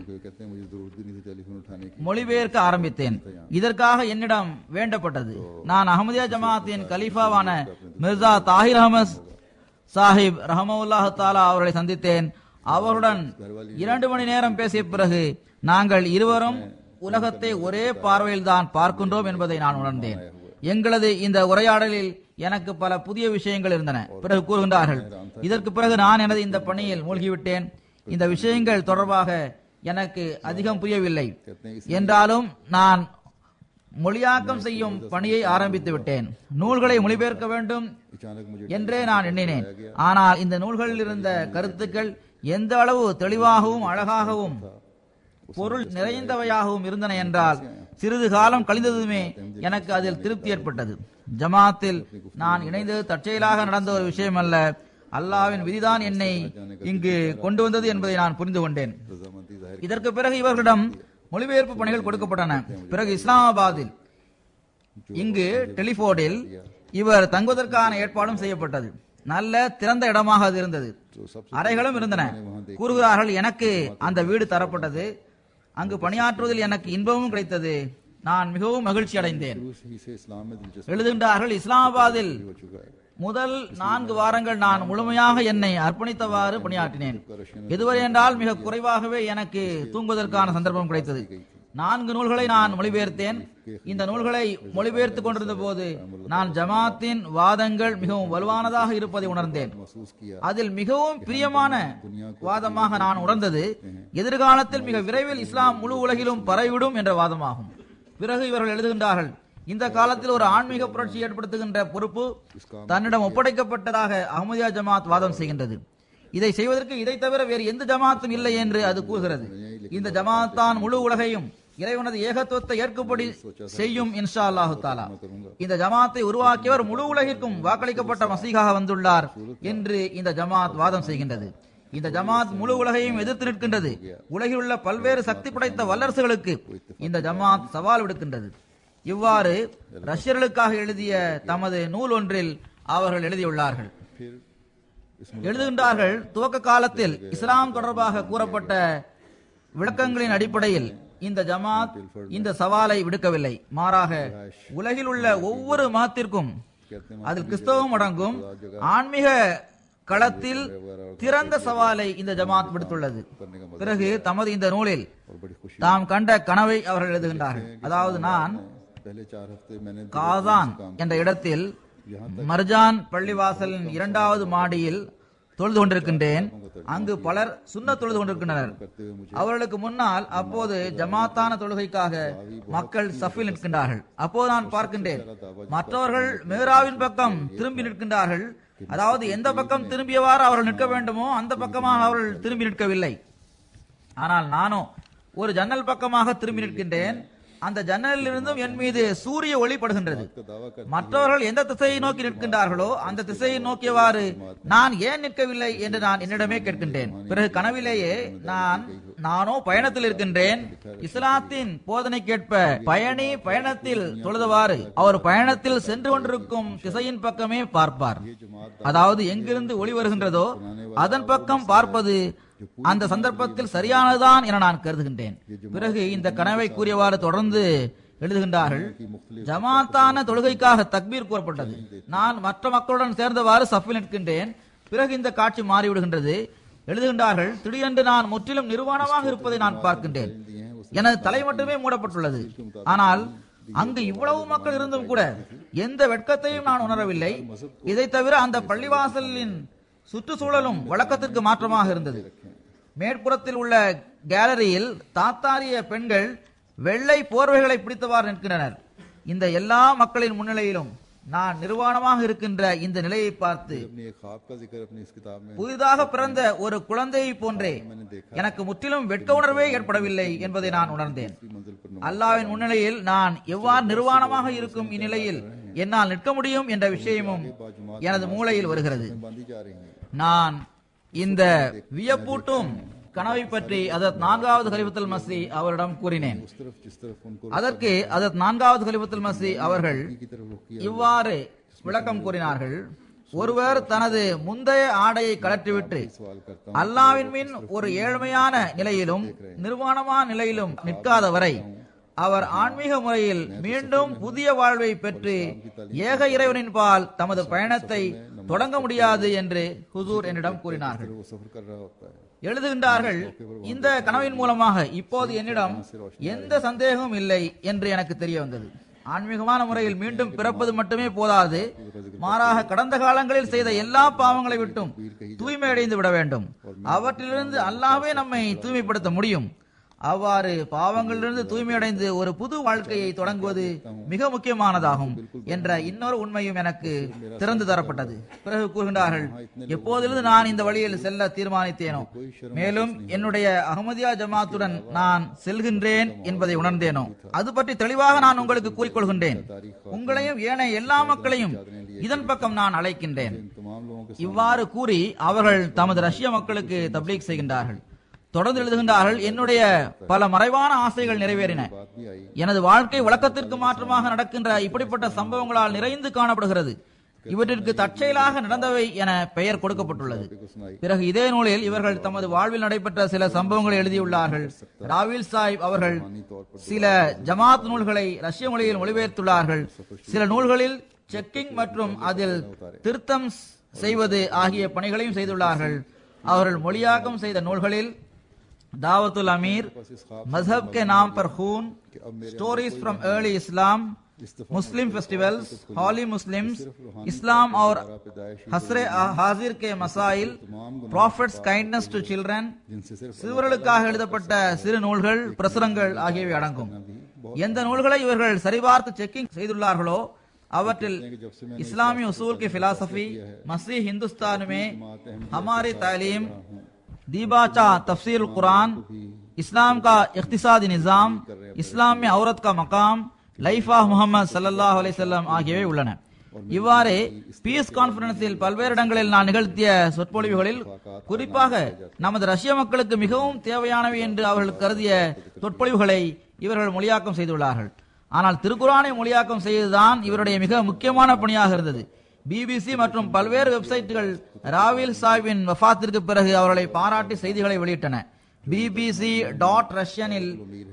B: மொழிபெயர்க்க ஆரம்பித்தேன். இதற்காக என்னிடம் வேண்டப்பட்டது. நான் அஹ்மதியா ஜமாத்தின் கலீஃபாவான மிர்சா தாஹிர் அஹமத் சாஹிப் ரஹமவுல்லாஹு தாலா அவர்களை சந்தித்தேன். அவருடன் இரண்டு மணி நேரம் பேசிய பிறகு நாங்கள் இருவரும் உலகத்தை ஒரே பார்வையில் தான் பார்க்கின்றோம் என்பதை நான் உணர்ந்தேன். எங்களது இந்த உரையாடலில் எனக்கு பல புதிய விஷயங்கள் இருந்தன. பிறகு கூறுகின்றார்கள், இதற்கு பிறகு நான் எனது இந்த பணியில் மூழ்கிவிட்டேன். இந்த விஷயங்கள் தொடர்பாக எனக்கு அதிகம் புரியவில்லை என்றாலும் நான் மொழியாக்கம் செய்யும் பணியை ஆரம்பித்து விட்டேன். நூல்களை மொழிபெயர்க்க வேண்டும் என்றே நான் எண்ணினேன். ஆனால் இந்த நூல்களில் இருந்த கருத்துக்கள் எந்த அளவு தெளிவாகவும் அழகாகவும் பொருள் நிறைந்தவையாகவும் இருந்தன என்றால் சிறிது காலம் கழிந்ததுமே எனக்கு அதில் திருப்தி ஏற்பட்டது. ஜமாத்தில் நான் இணைந்தது தற்செயலாக நடந்த ஒரு விஷயம் அல்ல, அல்லாவின் விதிதான் என்னை இங்கு கொண்டு வந்தது என்பதை நான் புரிந்து கொண்டேன். இதற்கு பிறகு இவர்களிடம் மொழிபெயர்ப்பு பணிகள் கொடுக்கப்பட்டன. பிறகு இஸ்லாமாபாத்தில் இங்கு டெலிபோர்டில் இவர் தங்குவதற்கான ஏற்பாடும் செய்யப்பட்டது. நல்ல திறந்த இடமாக அது இருந்தது. அறைகளும் இருந்தன. கூறுகிறார்கள், எனக்கு அந்த வீடு தரப்பட்டது. அங்கு பணியாற்றுவதில் எனக்கு இன்பமும் கிடைத்தது. நான் மிகவும் மகிழ்ச்சி அடைந்தேன். எழுதுகின்றார்கள், இஸ்லாமாபாத்தில் முதல் நான்கு வாரங்கள் நான் முழுமையாக என்னை அர்ப்பணித்தவாறு பணியாற்றினேன். எதுவரை என்றால் மிக குறைவாகவே எனக்கு தூங்குவதற்கான சந்தர்ப்பம் கிடைத்தது. நான்கு நூல்களை நான் மொழிபெயர்த்தேன். இந்த நூல்களை மொழிபெயர்த்துக் கொண்டிருந்த போது நான் ஜமாத்தின் வாதங்கள் மிகவும் வலுவானதாக இருப்பதை உணர்ந்தேன். அதில் மிகவும் பிரியமான வாதமாக நான் உணர்ந்தது எதிர்காலத்தில் மிக விரைவில் இஸ்லாம் முழு உலகிலும் பரவிவிடும் என்ற வாதமாகும். பிறகு இவர்கள் எழுதுகின்றார்கள், இந்த காலத்தில் ஒரு ஆன்மீக புரட்சி ஏற்படுத்துகின்ற பொறுப்பு தன்னிடம் ஒப்படைக்கப்பட்டதாக அஹ்மதியா ஜமாத் வாதம் செய்கின்றது. இதை செய்வதற்கு இதை தவிர வேறு எந்த ஜமாத்தும் இல்லை என்று அது கூறுகிறது. இந்த ஜமாத் தான் முழு உலகையும் இறைவனது ஏகத்துவத்தை ஏற்கும்படி செய்யும் இன்ஷா அல்லாஹு தாலா. இந்த ஜமாத்தை உருவாக்கியவர் முழு உலகிற்கும் வாக்களிக்கப்பட்ட மசீகாக வந்துள்ளார் என்று இந்த ஜமாத் வாதம் செய்கின்றது. இந்த ஜமாத் முழு உலகையும் எதிர்த்து நிற்கின்றது. உலகில் உள்ள பல்வேறு சக்தி படைத்த வல்லரசுகளுக்கு இந்த ஜமாத் சவால் விடுக்கின்றது. இவ்வாறு ரஷ்யர்களுக்காக எழுதிய தமது நூல் ஒன்றில் அவர்கள் எழுதியுள்ளார்கள். எழுதுகின்றார்கள், துவக்க காலத்தில் இஸ்லாம் தொடர்பாக கூறப்பட்ட விளக்கங்களின் அடிப்படையில் இந்த ஜமாத் இந்த சவாலை விடுக்கவில்லை. மாறாக உலகில் உள்ள ஒவ்வொரு மதத்திற்கும், அதில் கிறிஸ்தவம் அடங்கும், ஆன்மீக களத்தில் திறந்த சவாலை இந்த ஜமாத் விடுத்துள்ளது. பிறகு தமது இந்த நூலில் தாம் கண்ட கனவை அவர்கள் எழுதுகின்றார்கள். அதாவது, நான் காசான் என்ற இடத்தில் மர்ஜான் பள்ளிவாசலின் இரண்டாவது மாடியில் தொழுது கொண்டிருக்கின்றேன். அங்கு பலர் சுன்ன தொழுது கொண்டிருக்கின்றனர். அவர்களுக்கு முன்னால் அப்போது ஜமாத்தான தொழுகைக்காக மக்கள் சஃபில் நிற்கின்றார்கள். அப்போது நான் பார்க்கின்றேன், மற்றவர்கள் மேராவின் பக்கம் திரும்பி நிற்கின்றார்கள். அதாவது எந்த பக்கம் திரும்பியவாறு அவர்கள் நிற்க வேண்டுமோ அந்த பக்கமாக அவர்கள் திரும்பி நிற்கவில்லை. ஆனால் நானோ ஒரு ஜன்னல் பக்கமாக திரும்பி நிற்கின்றேன். அந்த ஜன்னலில் இருந்தும் என் மீது சூரிய ஒளி படுகின்றது. மற்றவர்கள் எந்த திசையை நோக்கி நிற்கின்றார்களோ அந்த திசையை நோக்கியவாறு நான் ஏன் நிற்கவில்லை என்று நான் என்னிடமே கேட்கின்றேன். பிறகு கனவிலேயே நான் நானோ பயணத்தில் இருக்கின்றேன். இஸ்லாத்தின் போதனைக்கேற்ப பயணி பயணத்தில் தொழுதவாறு அவர் பயணத்தில் சென்று கொண்டிருக்கும் திசையின் பக்கமே பார்ப்பார். அதாவது எங்கிருந்து ஒளி வருகின்றதோ அதன் பக்கம் பார்ப்பது அந்த சந்தர்ப்பத்தில் சரியானதுதான் என நான் கருதுகின்றேன். பிறகு இந்த கனவை கூறியவாறு தொடர்ந்து எழுதுகின்றார்கள், ஜமாத்தான தொழுகைக்காக தக்பீர் கூறப்பட்டது. நான் மற்ற மக்களுடன் சேர்ந்தவாறு சஃபில் நிற்கின்றேன். பிறகு இந்த காட்சி மாறிவிடுகின்றது. எழுதுகின்றார்கள், திடீரென்று நான் முற்றிலும் நிர்வாணமாக இருப்பதை நான் பார்க்கின்றேன். எனது தலை மட்டுமே மூடப்பட்டுள்ளது. ஆனால் அங்கு இவ்வளவு மக்கள் இருந்தும் கூட எந்த வெட்கத்தையும் நான் உணரவில்லை. இதை தவிர அந்த பள்ளிவாசலின் சுற்றுச்சூழலும் வழக்கத்திற்கு மாற்றமாக இருந்தது. மேற்புறத்தில் உள்ள கேலரியில் தாத்தாரிய பெண்கள் வெள்ளை போர்வைகளை பிடித்தவாறு நிற்கின்றனர். இந்த எல்லா மக்களின் முன்னிலையிலும் நான் நிர்வாணமாக இருக்கின்ற இந்த நிலையை பார்த்து புதிதாக பிறந்த ஒரு குழந்தையை போன்றே எனக்கு முற்றிலும் வெட்க உணர்வே ஏற்படவில்லை என்பதை நான் உணர்ந்தேன். அல்லாஹ்வின் முன்னிலையில் நான் எவ்வாறு நிர்வாணமாக இருக்கும் இந்நிலையில் என்னால் நிற்க முடியும் என்ற விஷயமும் எனது மூளையில் வருகிறது. நான் இந்த வியப்பூட்டும் கனவை பற்றி அதத் நான்காவது கலிஃபத்துல் மஸீ அவரிடம் கூறினேன். அதற்கு அதத் நான்காவது கலிஃபத்துல் மஸீ அவர்கள் இவ்வாறு விளக்கம் கூறினார்கள். ஒருவர் தனது முந்தைய ஆடையை கழற்றிவிட்டு அல்லாஹ்வின் மின் ஒரு ஏழ்மையான நிலையிலும் நிர்வாணமான நிலையிலும் நிற்காதவரை அவர் ஆன்மீக முறையில் மீண்டும் புதிய வாழ்வை பெற்று ஏக இறைவனின் பால் தமது பயணத்தை தொடங்க முடியாது என்று ஹுசூர் என்னிடம் கூறினார்கள். எழுதுகின்றார்கள், இந்த கனவின் மூலமாக இப்போது என்னிடம் எந்த சந்தேகமும் இல்லை என்று எனக்கு தெரிய வந்தது. ஆன்மீகமான முறையில் மீண்டும் பிறப்பது மட்டுமே போதாது, மாறாக கடந்த காலங்களில் செய்த எல்லா பாவங்களை விட்டும் தூய்மை அடைந்து விட வேண்டும். அவற்றிலிருந்து அல்லாஹ்வே நம்மை தூய்மைப்படுத்த முடியும். அவ்வாறு பாவங்களிலிருந்து தூய்மையடைந்து ஒரு புது வாழ்க்கையை தொடங்குவது மிக முக்கியமானதாகும் என்ற இன்னொரு உண்மையும் எனக்கு திறந்து தரப்பட்டது. பிறகு கூறுகின்றார்கள், எப்போதிலிருந்து நான் இந்த வழியில் செல்ல தீர்மானித்தேனோ, மேலும் என்னுடைய அஹ்மதியா ஜமாத்துடன் நான் செல்கின்றேன் என்பதை உணர்ந்தேனோ, அது பற்றி தெளிவாக நான் உங்களுக்கு கூறிக்கொள்கின்றேன். உங்களையும் ஏனைய எல்லா மக்களையும் இதன் பக்கம் நான் அழைக்கின்றேன். இவ்வாறு கூறி அவர்கள் தமது ரஷ்ய மக்களுக்கு தப்லீக் செய்கின்றார்கள். தொடர்ந்து எழுதுகின்றார்கள், என்னுடைய பல மறைவான ஆசைகள் நிறைவேறின. எனது வாழ்க்கை வழக்கத்திற்கு மாற்றமாக நடக்கின்ற இப்படிப்பட்ட சம்பவங்களால் நிறைந்து காணப்படுகிறது. இவற்றிற்கு தற்செயலாக நடந்தவை என பெயர் கொடுக்கப்பட்டுள்ளது. பிறகு இதே நூலில் இவர்கள் தமது வாழ்வில் நடைபெற்ற சில சம்பவங்களை எழுதியுள்ளார்கள். ராவில் சாஹிப் அவர்கள் சில ஜமாத் நூல்களை ரஷ்ய மொழியில் மொழிபெயர்த்துள்ளார்கள். சில நூல்களில் செக்கிங் மற்றும் அதில் திருத்தம் செய்வது ஆகிய பணிகளையும் செய்துள்ளார்கள். அவர்கள் மொழியாக்கம் செய்த நூல்களில் दावतुल अमीर, मजहब के नाम पर खून, stories from early Islam, Muslim festivals, holy Muslims, Islam और हसरे हाजिर के मसाइल, प्रॉफिट्स काइंडनेस टू चिल्ड्रन, சிறுவர்களுக்காக எழுதப்பட்ட சிறு நூல்கள், பிரசுரங்கள் ஆகியவை அடங்கும். எந்த நூல்களை இவர்கள் சரிபார்த்து செக்கிங் செய்துள்ளார்களோ அவற்றில் இஸ்லாमी उसूल की फिलॉसफी, मसीह हिंदुस्तान में हमारी तालीम, दीबाचा तफसीर कुरान, इस्लाम का इख्तिसादी निजाम, इस्लाम में औरत का मकाम, லைஃப் ஆஃப் முஹம்மது ஸல்லல்லாஹு அலைஹி வஸல்லம் ஆகியவை உள்ளன. இவ்வாறு பீஸ் கான்பரன்ஸில் பல்வேறு இடங்களில் நான் நிகழ்த்திய சொற்பொழிவுகளில் குறிப்பாக நமது ரஷ்ய மக்களுக்கு மிகவும் தேவையானவை என்று அவர்கள் கருதிய சொற்பொழிவுகளை இவர்கள் மொழியாக்கம் செய்துள்ளார்கள். ஆனால் திருக்குரானை மொழியாக்கம் செய்வதுதான் இவருடைய மிக முக்கியமான பணியாக இருந்தது. பிபிசி மற்றும் பல்வேறு வெப்சைட்டுகள் ராவில் சாஹிபின் வஃபாத்திற்கு பிறகு அவர்களை பாராட்டி செய்திகளை வெளியிட்டன. பிபிசி டாட் ரஷ்யனில்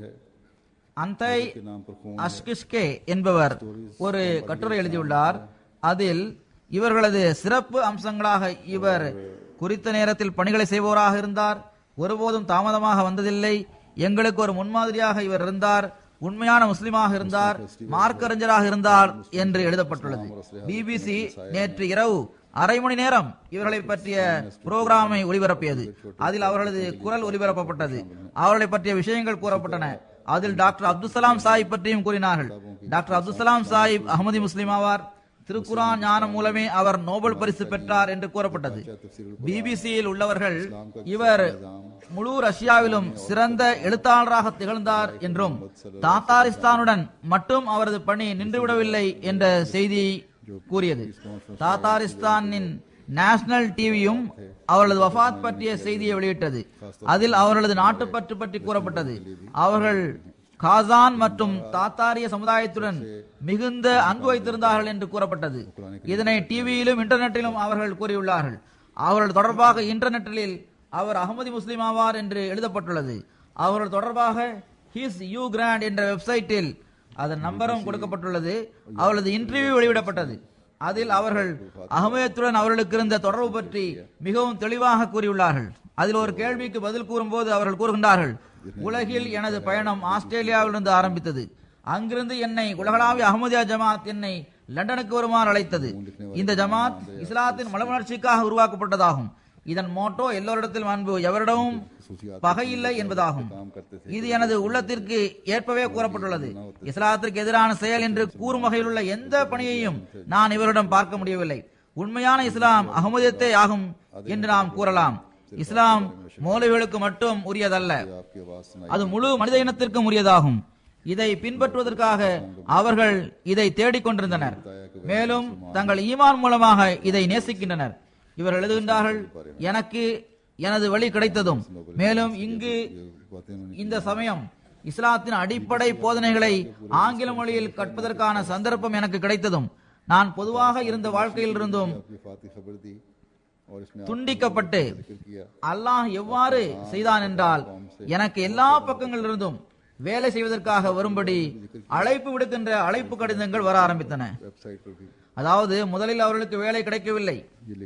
B: அந்தை அஷ்கிஷ்கே என்பவர் ஒரு கட்டுரை எழுதியுள்ளார். அதில் இவர்களது சிறப்பு அம்சங்களாக இவர் குறித்த நேரத்தில் பணிகளை செய்பவராக இருந்தார், ஒருபோதும் தாமதமாக வந்ததில்லை, எங்களுக்கு ஒரு முன்மாதிரியாக இவர் இருந்தார், உண்மையான முஸ்லிமாக இருந்தார், மார்க்கறிஞராக இருந்தார் என்று எழுதப்பட்டுள்ளது. பிபிசி நேற்று இரவு அரை மணி நேரம் இவர்களை பற்றிய புரோகிராமை ஒளிபரப்பியது. அதில் அவர்களது குரல் ஒலிபரப்பப்பட்டது. அவர்களை பற்றிய விஷயங்கள் கூறப்பட்டன. அதில் டாக்டர் அப்துல்சலாம் சாஹிப் பற்றியும் கூறினார்கள். டாக்டர் அப்துல்சலாம் சாஹிப் அஹமதி முஸ்லிம் ஆவார். திருக்குரான் ஞானம் மூலமே அவர் நோபல் பரிசு பெற்றார் என்று கூறப்பட்டது. பிபிசியில் உள்ளவர்கள் இவர் முழு ரஷ்யாவிலும் சிறந்த எழுத்தாளராக திகழ்ந்தார் என்றும் தாத்தாரிஸ்தானுடன் மட்டும் அவரது பணி நின்றுவிடவில்லை என்ற செய்தியை கூறியது. தாத்தாரிஸ்தானின் நேஷனல் டிவியும் அவர்களது வஃபாத் பற்றிய செய்தியை வெளியிட்டது. அதில் அவர்களது நாட்டுப்பற்று பற்றி கூறப்பட்டது. அவர்கள் காசான் மற்றும் தாத்தாரிய சமுதாயத்துடன் மிகுந்த அன்பு வைத்திருந்தார்கள் என்று கூறப்பட்டது. இதனை டிவியிலும் இன்டர்நெட்டிலும் அவர்கள் கூறியுள்ளார்கள். அவர்கள் தொடர்பாக இன்டர்நெட்டில் அவர் அகமதி முஸ்லிம் ஆவார் என்று எழுதப்பட்டுள்ளது. அவர்கள் தொடர்பாக ஹிஸ் யூ கிராண்ட் என்ற வெப்சைட்டில் அதன் நம்பரும் கொடுக்கப்பட்டுள்ளது. அவர்களது இன்டர்வியூ வெளியிடப்பட்டது. அதில் அவர்கள் அகமதியத்துடன் அவர்களுக்கு இருந்த தொடர்பு பற்றி மிகவும் தெளிவாக கூறியுள்ளார்கள். அதில் ஒரு கேள்விக்கு பதில் கூறும்போது அவர்கள் கூறுகின்றார்கள், உலகில் எனது பயணம் ஆஸ்திரேலியாவிலிருந்து ஆரம்பித்தது. அங்கிருந்து என்னை உலகளாவிய அஹ்மதியா ஜமாத் என்னை லண்டனுக்கு வருமாறு அழைத்தது. இந்த ஜமாத் இஸ்லாத்தின் மலவளர்ச்சிக்காக உருவாக்கப்பட்டதாகும். இதன் மோட்டோ எல்லோரிடத்திலும் அன்பு, எவரிடமும் பகையில்லை என்பதாகும். இது எனது உள்ளத்திற்கு ஏற்பவே கூறப்பட்டுள்ளது. இஸ்லாத்திற்கு எதிரான செயல் என்று கூறும் வகையில் உள்ள எந்த பணியையும் நான் இவரிடம் பார்க்க முடியவில்லை. உண்மையான இஸ்லாம் அஹ்மதியத்தே ஆகும் என்று நாம் கூறலாம். இஸ்லாம் மௌலவிகளுக்கு மட்டும் உரியதல்ல, அது முழு மனித இனத்திற்கும் உரியதாகும். இதை பின்பற்றுவதற்காக அவர்கள் இதை தேடிக்கொண்டிருந்தனர். மேலும் தங்கள் ஈமான் மூலமாக இதை நேசிக்கின்றனர். இவர் எழுதுகின்றார்கள், எனக்கு எனது வழி கிடைத்ததும், மேலும் இங்கு இந்த சமயம் இஸ்லாத்தின் அடிப்படை போதனைகளை ஆங்கில மொழியில் கற்பதற்கான சந்தர்ப்பம் எனக்கு கிடைத்ததும், நான் பொதுவாக இருந்த வாழ்க்கையில் இருந்தும் துண்டிக்கப்பட்டு அல்லாஹ் எவ்வாறு செய்தான் என்றால், எனக்கு எல்லா பக்கங்களிலிருந்தும் வேலை செய்வதற்காக வரும்படி அழைப்பு விடுக்கின்ற அழைப்பு கடிதங்கள் வர ஆரம்பித்தன. அதாவது முதலில் அவர்களுக்கு வேலை கிடைக்கவில்லை.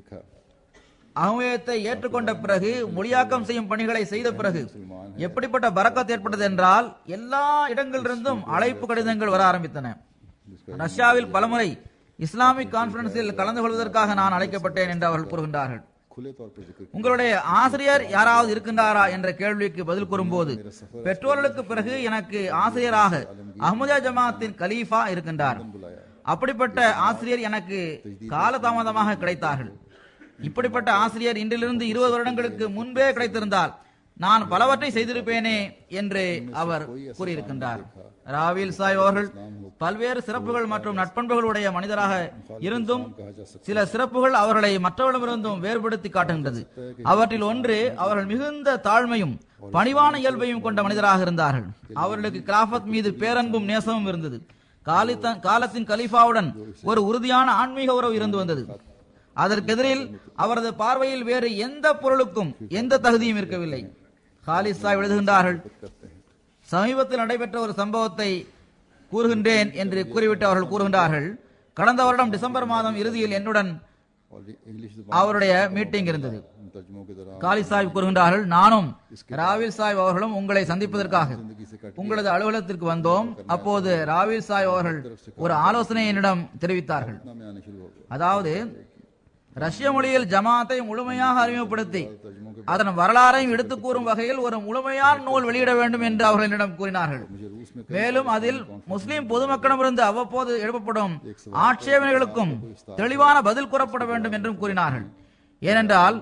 B: அஹ்மதியத்தை ஏற்றுக்கொண்ட பிறகு, மொழியாக்கம் செய்யும் பணிகளை செய்த பிறகு எப்படிப்பட்ட பரக்கத் ஏற்பட்டது என்றால், எல்லா இடங்களிலிருந்தும் அழைப்பு கடிதங்கள் வர ஆரம்பித்தன. ரஷ்யாவில் பலமுறை இஸ்லாமிக் கான்பரன்ஸில் கலந்து கொள்வதற்காக நான் அழைக்கப்பட்டேன் என்று அவர்கள் கூறுகின்றார்கள். உங்களுடைய ஆசிரியர் யாராவது இருக்கின்றாரா என்ற கேள்விக்கு பதில் கூறும்போது, பெற்றோர்களுக்கு பிறகு எனக்கு ஆசிரியராக அஹ்மதியா ஜமாத்தின் கலீஃபா இருக்கின்றார். அப்படிப்பட்ட ஆசிரியர் எனக்கு காலதாமதமாக கிடைத்தார்கள். இப்படிப்பட்ட ஆசிரியர் இன்றிலிருந்து இருபது வருடங்களுக்கு முன்பே கிடைத்திருந்தால் நான் பலவற்றை செய்திருப்பேனே என்று அவர் கூறியிருக்கின்றார். ராவில் சாஹிப் அவர்கள் பல்வேறு சிறப்புகள் மற்றும் நட்பண்புகளுடைய மனிதராக இருந்தும், சில சிறப்புகள் அவர்களை மற்றவர்களிடமிருந்தும் வேறுபடுத்தி காட்டுகின்றது. அவற்றில் ஒன்று, அவர்கள் மிகுந்த தாழ்மையும் பணிவான இயல்பையும் கொண்ட மனிதராக இருந்தார்கள். அவர்களுக்கு கிலாஃபத் மீது பேரன்பும் நேசமும் இருந்தது. காலத்தின் கலீஃபாவுடன் ஒரு உறுதியான ஆன்மீக உறவு இருந்து வந்தது. அதற்கெதிரில் அவரது பார்வையில் வேறு எந்த பொருளுக்கும் எந்த தகுதியும் இருக்கவில்லை. காலித் சாஹிப் எழுதுகின்றார்கள், சமீபத்தில் நடைபெற்ற ஒரு சம்பவத்தை கூறுகின்றேன் என்று கூறிவிட்டு அவர்கள் கூறுகின்றார்கள், கடந்த வருடம் டிசம்பர் மாதம் இறுதியில் என்னுடன் அவருடைய மீட்டிங் இருந்தது. காலித் சாஹிப் கூறுகின்றார்கள், நானும் ராவில் சாஹிப் அவர்களும் உங்களை சந்திப்பதற்காக உங்களது அலுவலகத்திற்கு வந்தோம். அப்போது ராவில் சாஹிப் அவர்கள் ஒரு ஆலோசனை என்னிடம் தெரிவித்தார்கள். அதாவது, ரஷ்ய மொழியில் ஜமாத்தை முழுமையாக அறிமுகப்படுத்தி அதன் வரலாறையும் எடுத்து கூறும் வகையில் ஒரு முழுமையான நூல் வெளியிட வேண்டும் என்று அவர்கள் என்னிடம் கூறினார்கள். மேலும் அதில் முஸ்லிம் பொதுமக்களிடமிருந்து அவ்வப்போது எழுப்பப்படும் ஆட்சேபனைகளுக்கும் தெளிவான பதில் கூறப்பட வேண்டும் என்றும் கூறினார்கள். ஏனென்றால்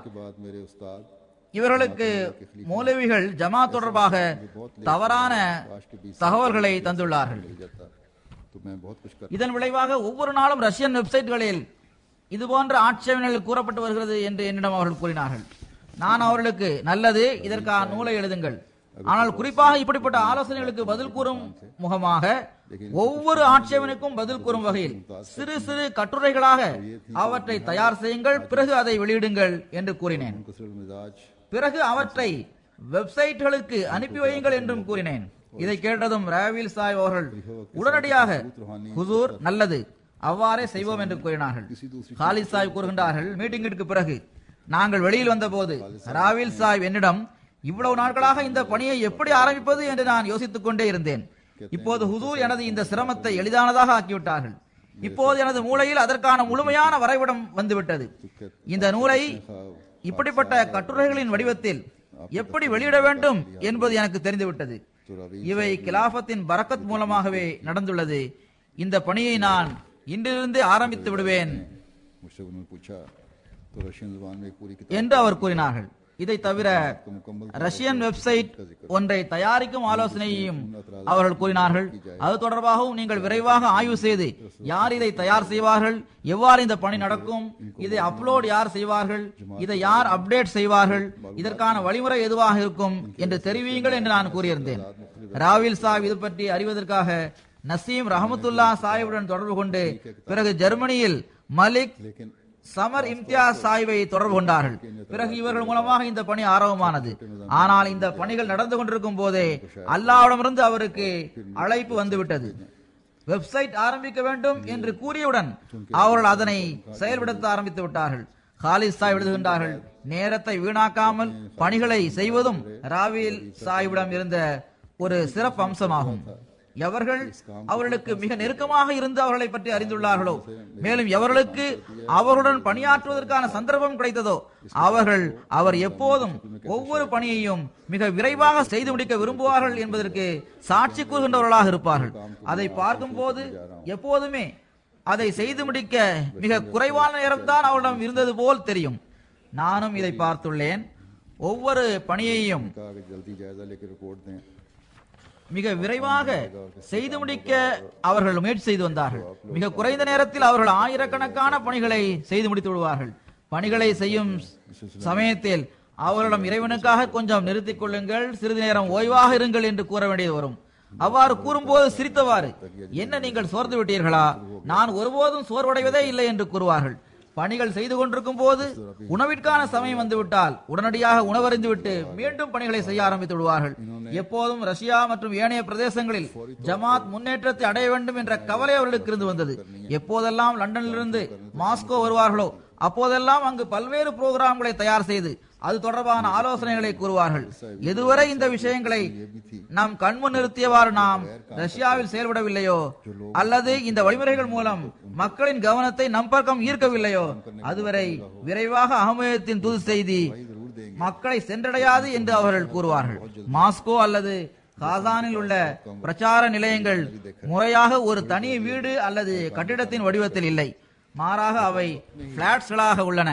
B: இவர்களுக்கு மௌலவிகள் ஜமாத் தொடர்பாக தவறான தகவல்களை தந்துள்ளார்கள்.
A: तो मैं बहुत कुछ कर
B: இதன் விளைவாக ஒவ்வொரு நாளும் ரஷ்யன் வெப்சைட்களில் இதுபோன்ற ஆட்சேபனைகள் கூறப்பட்டு வருகிறது என்று என்னிடம் அவர்கள் கூறினார்கள். நான் அவர்களுக்கு நல்லது, இதற்கான நூலை எழுதுங்கள், ஆனால் குறிப்பாக இப்படிப்பட்ட ஆலோசனைகளுக்கு பதில் கூறும் முகமாக ஒவ்வொரு ஆட்சேபனைக்கும் பதில் கூறும் வகையில் சிறு சிறு கட்டுரைகளாக அவற்றை தயார் செய்யுங்கள், பிறகு அதை வெளியிடுங்கள் என்று கூறினேன். பிறகு அவற்றை வெப்சைட்களுக்கு அனுப்பி வையுங்கள் என்றும் கூறினேன். இதை கேட்டதும் ராவில் சாஹிப் அவர்கள் உடனடியாக ஹுசூர் நல்லது, அவ்வாறே செய்வோம் என்று கூறினார்கள். காலித் சாஹிப் கூறுகின்றார்கள், மீட்டிங்கிற்கு பிறகு நாங்கள் வெளியில் வந்த போது ராவில் சாஹிப் என்னிடம் இவ்வளவு நாட்களாக இந்த பணியை எப்படி ஆரம்பிப்பது என்று நான் யோசித்துக் கொண்டே இருந்தேன். இப்போது ஹுசூர் எனது இந்த சிரமத்தை எளிதானதாக ஆக்கிவிட்டார்கள். இப்போது எனது மூளையில் அதற்கான முழுமையான வரைபடம் வந்துவிட்டது. இந்த நூலை இப்படிப்பட்ட கட்டுரைகளின் வடிவத்தில் எப்படி வெளியிட வேண்டும் என்பது எனக்கு தெரிந்துவிட்டது. இவை கிலாபத்தின் பரக்கத் மூலமாகவே நடந்துள்ளது. இந்த பணியை நான் இன்றிலிருந்து ஆரம்பித்து விடுவேன் என்று அவர் கூறினார்கள். இதை தவிர ரஷ்யன் வெப்சைட் ஒன்றை தயாரிக்கும் ஆலோசனையையும் அவர்கள் கூறினார்கள். அது தொடர்பாகவும் நீங்கள் விரைவாக ஆய்வு செய்து யார் இதை தயார் செய்வார்கள், எவ்வாறு இந்த பணி நடக்கும், இதை அப்லோட் யார் செய்வார்கள், இதை யார் அப்டேட் செய்வார்கள், இதற்கான வழிமுறை எதுவாக இருக்கும் என்று தெரிவியுங்கள் என்று நான் கூறியிருந்தேன். ராவில் சாஹிப் இது பற்றி அறிவதற்காக நசீம் ரஹமத்துல்லா சாஹிபுடன் தொடர்பு கொண்டு பிறகு ஜெர்மனியில் மலிக் சமர் இம்தியாஸ் சாஹிபை தொடர்பு கொண்டார்கள். பிறகு இவர்கள் மூலமாக இந்த பணி ஆரம்பமானது. ஆனால் இந்த பணிகள் நடந்து கொண்டிருக்கும் போதே அல்லாஹ்விடமிருந்து அவருக்கு அழைப்பு வந்துவிட்டது. வெப்சைட் ஆரம்பிக்க வேண்டும் என்று கூறியவுடன் அவர்கள் அதனை செயல்படுத்த ஆரம்பித்து விட்டார்கள். காலித் சாஹிப் எழுதுகின்றார்கள், நேரத்தை வீணாக்காமல் பணிகளை செய்வதும் ராவில் சாஹிபிடம் இருந்த ஒரு சிறப்பு அம்சமாகும். எவர்கள் அவர்களுக்கு மிக நெருக்கமாக இருந்து அவர்களை பற்றி அறிந்துள்ளார்களோ, மேலும் எவர்களுக்கு அவர்களுடன் பணியாற்றுவதற்கான சந்தர்ப்பம் கிடைத்ததோ, அவர்கள் அவர் எப்போதும் ஒவ்வொரு பணியையும் மிக விரைவாக செய்து முடிக்க விரும்புவார்கள் என்பதற்கு சாட்சி கூறுகின்றவர்களாக இருப்பார்கள். அதை பார்க்கும் போது எப்போதுமே அதை செய்து முடிக்க மிக குறைவான நேரம்தான் அவரிடம் இருந்தது போல் தெரியும். நானும் இதை பார்த்துள்ளேன். ஒவ்வொரு பணியையும் மிக விரைவாக செய்து முடிக்க அவர்கள் முயற்சி செய்து வந்தார்கள். மிக குறைந்த நேரத்தில் அவர்கள் ஆயிரக்கணக்கான பணிகளை செய்து முடித்து விடுவார்கள். பணிகளை செய்யும் சமயத்தில் அவர்களிடம் இறைவனுக்காக கொஞ்சம் நிறுத்திக் கொள்ளுங்கள், சிறிது நேரம் ஓய்வாக இருங்கள் என்று கூற வேண்டியது வரும். அவ்வாறு கூறும்போது சிரித்தவாறு, என்ன நீங்கள் சோர்ந்து விட்டீர்களா, நான் ஒருபோதும் சோர்வடைவதே இல்லை என்று கூறுவார்கள். பணிகள் செய்து கொண்டிருக்கும் போது உணவிற்கான சமயம் வந்துவிட்டால் உடனடியாக உணவறிந்து விட்டு மீண்டும் பணிகளை செய்ய ஆரம்பித்து விடுவார்கள். எப்போதும் ரஷ்யா மற்றும் ஏனைய பிரதேசங்களில் ஜமாத் முன்னேற்றத்தை அடைய வேண்டும் என்ற கவலை அவர்களுக்கு இருந்து வந்தது. எப்போதெல்லாம் லண்டனிலிருந்து மாஸ்கோ வருவார்களோ அப்போதெல்லாம் அங்கு பல்வேறு புரோகிராம்களை தயார் செய்து அது தொடர்பான ஆலோசனைகளை கூறுவார்கள். எதுவரை இந்த விஷயங்களை நாம் கண்முன் நிறுத்தியவாறு நாம் ரஷ்யாவில் செயல்படவில்லையோ அல்லது இந்த வழிமுறைகள் மூலம் மக்களின் கவனத்தை நம் பக்கம் ஈர்க்கவில்லையோ அதுவரை விரைவாக அகமதியத்தின் தூது செய்தி மக்களை சென்றடையாது என்று அவர்கள் கூறுவார்கள். மாஸ்கோ அல்லது காசானில் உள்ள பிரச்சார நிலையங்கள் முறையாக ஒரு தனி வீடு அல்லது கட்டிடத்தின் வடிவத்தில் இல்லை, மாறாக அவை பிளாட்ஸ்களாக உள்ளன.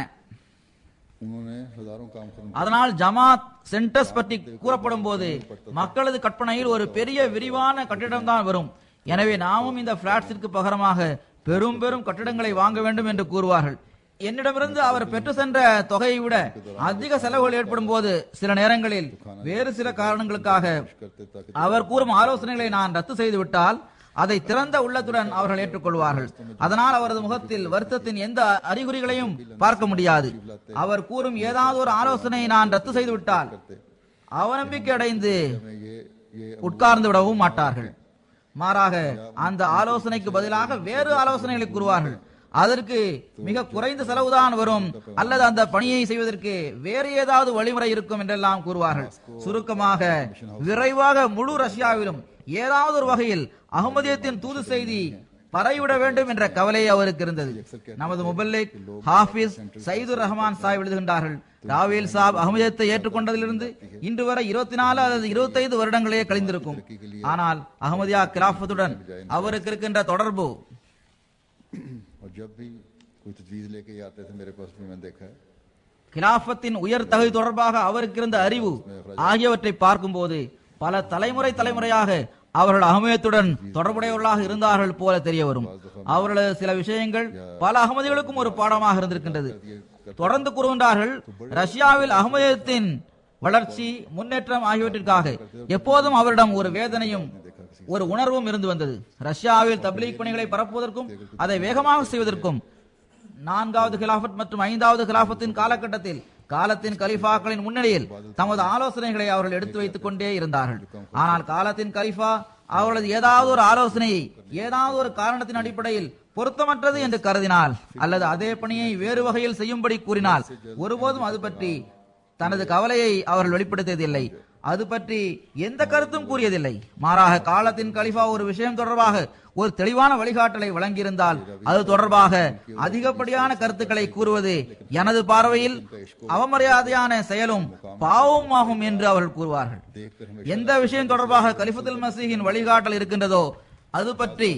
B: அதனால் ஜமாத் சென்டர்ஸ் பற்றி கூறப்படும் போது மக்களது கற்பனையில் ஒரு பெரிய விரிவான கட்டிடம் தான் வரும். எனவே நாமும் இந்த பிளாட்ஸிற்கு பகரமாக பெரும் பெரும் கட்டிடங்களை வாங்க வேண்டும் என்று கூறுவார்கள். என்னிடமிருந்து அவர் பெற்று சென்ற தொகையை விட அதிக செலவுகள் ஏற்படும் போது சில நேரங்களில் வேறு சில காரணங்களுக்காக அவர் கூறும் ஆலோசனைகளை நான் ரத்து செய்து விட்டால் அதை திறந்த உள்ளத்துடன் அவர்கள் ஏற்றுக்கொள்வார்கள். அதனால் அவரது முகத்தில் வருத்தத்தின் எந்த அறிகுறிகளையும் பார்க்க முடியாது. அவர் கூறும் ஏதாவது ஒரு ஆலோசனையை நான் ரத்து செய்து விட்டால் அவநம்பிக்கை அடைந்து உட்கார்ந்து விடவும் மாட்டார்கள். மாறாக அந்த ஆலோசனைக்கு பதிலாக வேறு ஆலோசனைகளை கூறுவார்கள். அதற்கு மிக குறைந்த செலவுதான் வரும் அல்லது அந்த பணியை செய்வதற்கு வேறு ஏதாவது வழிமுறை இருக்கும் என்றெல்லாம் கூறுவார்கள். சுருக்கமாக விரைவாக முழு ரஷ்யாவிலும் ஏதாவது ஒரு வகையில் அகமதியத்தின் தூது செய்தி பரவிவிட வேண்டும் என்ற கவலை அவருக்கு இருந்தது. நமது முபல்லிக் ஹாஃபிஸ் சைதுர் ரஹ்மான் சாஹிப் எழுதுகின்றார்கள், ராவில் சாப் அகமதியத்தை ஏற்றுக்கொண்டதிலிருந்து இன்று வரை இருபத்தி நாலு அல்லது இருபத்தி ஐந்து வருடங்களே கழிந்திருக்கும். ஆனால் அகமதியா கிலாஃபத்துடன் அவருக்கு இருக்கின்ற தொடர்பு கிலாஃபத்தின் உயர் தகுதி தொடர்பாக அவருக்கு இருந்த அறிவு ஆகியவற்றை பார்க்கும் போது பல தலைமுறை தலைமுறையாக அவர்கள் அகமதியத்துடன் தொடர்புடையவர்களாக இருந்தார்கள் போல தெரிய வரும். அவர்களது சில விஷயங்கள் பல அகமதிகளுக்கும் ஒரு பாடமாக இருந்திருக்கின்றது. தொடர்ந்து கூறுகின்றார்கள், ரஷ்யாவில் அகமதியத்தின் வளர்ச்சி, முன்னேற்றம் ஆகியவற்றிற்காக எப்போதும் அவரிடம் ஒரு வேதனையும் ஒரு உணர்வும் இருந்து வந்தது. ரஷ்யாவில் தப்லீக் பணிகளை பரப்புவதற்கும் அதை வேகமாக செய்வதற்கும் நான்காவது கிலாபத் மற்றும் ஐந்தாவது கிலாபத்தின் காலகட்டத்தில் காலத்தின் கலிஃபாக்களின் முன்னிலையில் தமது ஆலோசனைகளை அவர்கள் எடுத்து வைத்துக் கொண்டே இருந்தார்கள். ஆனால் காலத்தின் கலிஃபா அவர்களது ஏதாவது ஒரு ஆலோசனையை ஏதாவது ஒரு காரணத்தின் அடிப்படையில் பொருத்தமற்றது என்று கருதினால் அல்லது அதே பணியை வேறு வகையில் செய்யும்படி கூறினால் ஒருபோதும் அது பற்றி தனது கவலையை அவர்கள் வெளிப்படுத்தியதில்லை. அது பற்றி எந்த கருத்தும் கூறியதில்லை. மாறாக காலத்தின் கலிஃபா ஒரு விஷயம் தொடர்பாக ஒரு தெளிவான வழிகாட்டலை வழங்கியிருந்தால் அது தொடர்பாக அதிகப்படியான கருத்துக்களை கூறுவது எனது பார்வையில் அவமரியாதையான செயலும் பாவமும் ஆகும் என்று அவர்கள் கூறுவார்கள். எந்த விஷயம் தொடர்பாக கலிஃபத்துல் மசீஹின் வழிகாட்டல் இருக்கின்றதோ அது பற்றி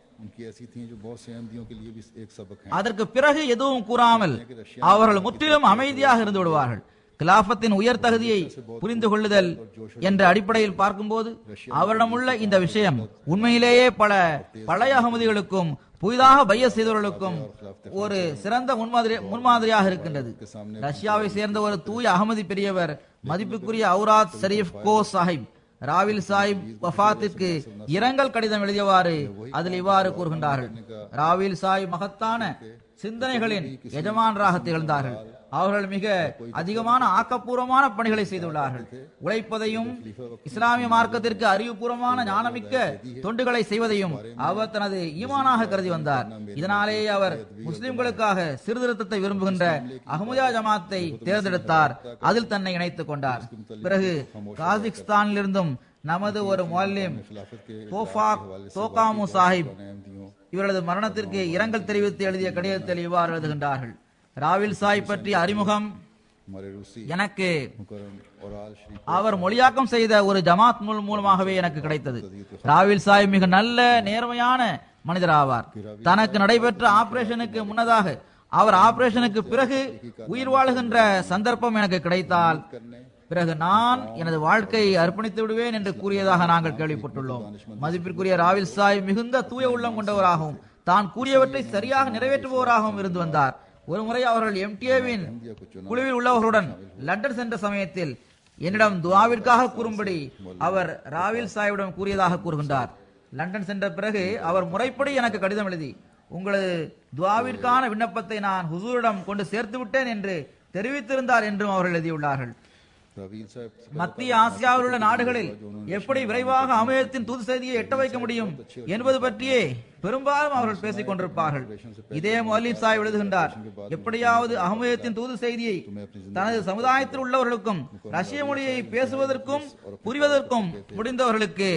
B: அதற்கு பிறகு எதுவும் கூறாமல் அவர்கள் முற்றிலும் அமைதியாக இருந்து விடுவார்கள். கிலாபத்தின் உயர் தகுதியை புரிந்து கொள்ளுதல் என்ற அடிப்படையில் பார்க்கும்போது அவரிடம் உள்ள இந்த விஷயம் உண்மையிலேயே பல பழைய அகமதிகளுக்கும் புதிதாக பைய செய்தவர்களுக்கும் ஒரு சிறந்த முன்மாதிரி முன்மாதிரியாக இருக்கின்றது. ரஷ்யாவை சேர்ந்த ஒரு தூய அகமதி பெரியவர் மதிப்புக்குரிய அவுராத் ஷரீப் கோ சாஹிப் ராவில் சாஹிப் வஃபாத்திற்கு இரங்கல் கடிதம் எழுதியவாறு அதில் இவ்வாறு கூறுகின்றார்கள். ராவில் சாஹிப் மகத்தான சிந்தனைகளின் எஜமானராக திகழ்ந்தார்கள். அவர்கள் மிக அதிகமான ஆக்கப்பூர்வமான பணிகளை செய்துள்ளார்கள். உழைப்பதையும் இஸ்லாமிய மார்க்கத்திற்கு அறிவுபூர்வமான ஞானமிக்க தொண்டுகளை செய்வதையும் அவர் தனது ஈமானாக கருதி வந்தார். இதனாலேயே அவர் முஸ்லிம்களுக்காக சீர்திருத்தத்தை விரும்புகின்ற அஹ்மதியா ஜமாத்தை தேர்ந்தெடுத்தார். அதில் தன்னை இணைத்துக் கொண்டார். பிறகு காசிக்ஸ்தானிலிருந்தும் நமது ஒரு முஅல்லிம் தோஃபாக் தோகாமு சாஹிப் இவரது மரணத்திற்கு இரங்கல் தெரிவித்து எழுதிய கடிதத்தில் இவ்வாறு எழுதுகின்றார்கள். ராவில் சாஹிப் பற்றிய அறிமுகம் எனக்கு அவர் மொழியாக்கம் செய்த ஒரு ஜமாத் மூலமாகவே எனக்கு கிடைத்தது. ராவில் சாஹிப் மிக நல்ல நேர்மையான மனிதர் ஆவார். தனக்கு நடைபெற்ற ஆபரேஷனுக்கு முன்னதாக அவர் ஆபரேஷனுக்கு பிறகு உயிர் வாழுகின்ற சந்தர்ப்பம் எனக்கு கிடைத்தால் பிறகு நான் எனது வாழ்க்கையை அர்ப்பணித்து விடுவேன் என்று கூறியதாக நாங்கள் கேள்விப்பட்டுள்ளோம். மதிப்பிற்குரிய ராவில் சாஹிப் மிகுந்த தூய உள்ளம் கொண்டவராகவும் தான் கூறியவற்றை சரியாக நிறைவேற்றுபவராகவும் இருந்து வந்தார். ஒரு முறை அவர்கள் எம்டிஏவின் குழுவில் உள்ளவர்களுடன் லண்டன் சென்ற சமயத்தில் என்னிடம் துஆவிற்காக கூறும்படி அவர் ராவில் சாஹிபிடம் கூறியதாக கூறுகின்றார். லண்டன் சென்ற பிறகு அவர் முறைப்படி எனக்கு கடிதம் எழுதி உங்களது துஆவிற்கான விண்ணப்பத்தை நான் ஹுசூரிடம் கொண்டு சேர்த்து விட்டேன் என்று தெரிவித்திருந்தார் என்றும் அவர்கள் எழுதியுள்ளார்கள். மத்திய ஆசியாவில் உள்ள நாடுகளில் எப்படி விரைவாக அமீரத்தின் தூது செய்தியை எட்ட வைக்க முடியும் என்பது பற்றியே பெரும்பாலும் அவர்கள் பேசிக் கொண்டிருப்பார்கள். இதே முஅல்லிம் சாஹிப் எழுதுகின்றார், எப்படியாவது அஹ்மதியத்தின் தூது செய்தியை தனது சமுதாயத்தில் உள்ளவர்களுக்கும் ரஷ்ய மொழியை பேசுவதற்கும் புரிவதற்கும் முடிந்தவர்களுக்கு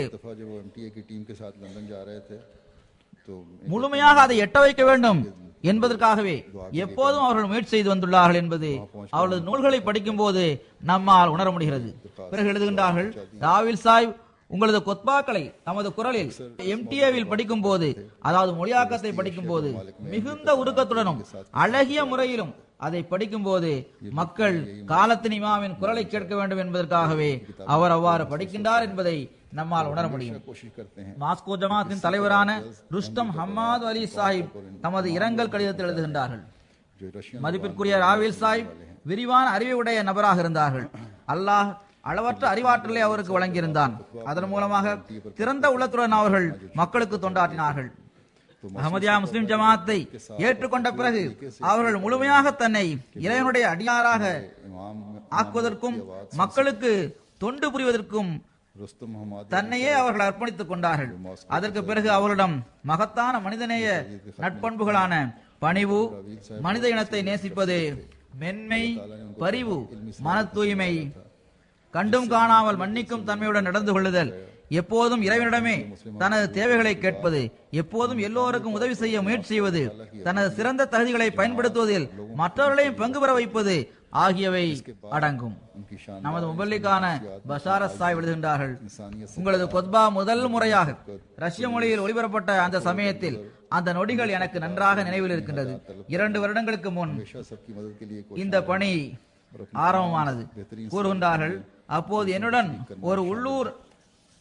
B: முழுமையாக அதை எட்ட வைக்க வேண்டும் என்பதற்காகவே எப்போதும் அவர்கள் முயற்சி செய்து வந்துள்ளார்கள் என்பது அவர்களது நூல்களை படிக்கும் போது நம்மால் உணர முடிகிறது. பிறகு எழுதுகின்றார்கள், ராவில் சாஹிப் உங்களது கொத்பாக்களை தமது குரலில் எம்டிஏவில் படிக்கும் போது, அதாவது மொழியாக்கத்தை படிக்கும் போது மிகுந்த உருக்கத்துடனும் அழகிய முறையிலும் அதை படிக்கும் போது மக்கள் காலத்தின் இமாமின் குரலை கேட்க வேண்டும் என்பதற்காகவே அவர் அவ்வாறு படிக்கின்றார் என்பதை நம்மால் உணர முடியும். மாஸ்கோ ஜமாத்தின் தலைவரான ருஸ்டம் ஹம்மாத் அலி சாஹிப் தமது இரங்கல் கடிதத்தில் எழுதுகின்றார்கள், மதிப்பிற்குரிய ராவில் சாஹிப் விரிவான அறிவுடைய நபராக இருந்தார்கள். அல்லாஹ் அளவற்ற அறிவாற்றலை அவருக்கு வழங்கியிருந்தான். அதன் மூலமாக திறந்த உள்ளத்துடன் அவர்கள் மக்களுக்கு தொண்டாற்றினார்கள். அஹ்மதியா முஸ்லிம் ஜமாத்தை ஏற்றுக்கொண்ட பிறகு அவர்கள் முழுமையாக தன்னை இறைவனுடைய அடியாராக ஆக்குவதற்கும் மக்களுக்கு தொண்டு புரிவதற்கும் தன்னையே அவர்கள் அர்ப்பணித்துக் கொண்டார்கள். அதற்கு பிறகு அவர்களிடம் மகத்தான மனிதநேய நட்பண்புகளான பணிவு, மனித இனத்தை நேசிப்பது, மென்மை, பரிவு, மன தூய்மை, கண்டும் காணாமல் மன்னிக்கும் தன்மையுடன் நடந்து கொள்ளுதல், எப்போதும் இறைவனிடமே தனது தேவைகளை கேட்பது, எப்போதும் எல்லோருக்கும் உதவி செய்ய முயற்சி செய்வது, தனது சிறந்த தகுதிகளை பயன்படுத்துவதில் மற்றவர்களையும் பங்கு பெற வைப்பது ஆகியவை அடங்கும். நமது முபல்லிக்கான பஷாரத் சாஹிப் எழுதுகின்றார்கள், உங்களது கொத்பா முதல் முறையாக ரஷ்ய மொழியில் ஒளிபரப்பட்ட அந்த சமயத்தில் அந்த நொடிகள் எனக்கு நன்றாக நினைவில் இருக்கின்றது. இரண்டு வருடங்களுக்கு முன் இந்த பணி ஆரம்பமானது கூறுகின்றார்கள். அப்போது என்னுடன் ஒரு உள்ளூர்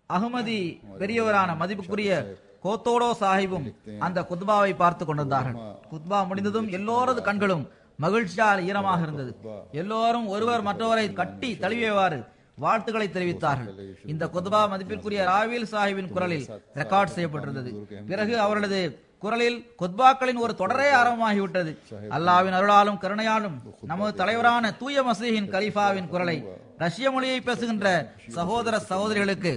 B: அகமதி பெரியவரான மதிப்புக்குரிய கோத்தோடோ சாஹிபும் அந்த குத்பாவை பார்த்து கொண்டிருந்தார்கள். குத்பா முடிந்ததும் எல்லோரது கண்களும் மகிழ்ச்சியால் ஈரமாக இருந்தது. எல்லோரும் ஒருவர் மற்றவரை கட்டி தழுவியவாறு வாழ்த்துக்களை தெரிவித்தார்கள். இந்த குத்பா மதிப்பிற்குரிய ராவில் சாஹிபின் குரலில் ரெக்கார்ட் செய்யப்பட்டிருந்தது. பிறகு அவர்களது குரலில் குத்பாக்களின் ஒரு தொடரே ஆரம்பமாகிவிட்டது. அல்லாவின் அருளாலும் கருணையாலும் நமது தலைவரான தூய மசீஹின் கலீஃபாவின் குரலை ரஷ்ய மொழியை பேசுகின்ற சகோதர சகோதரிகளுக்கு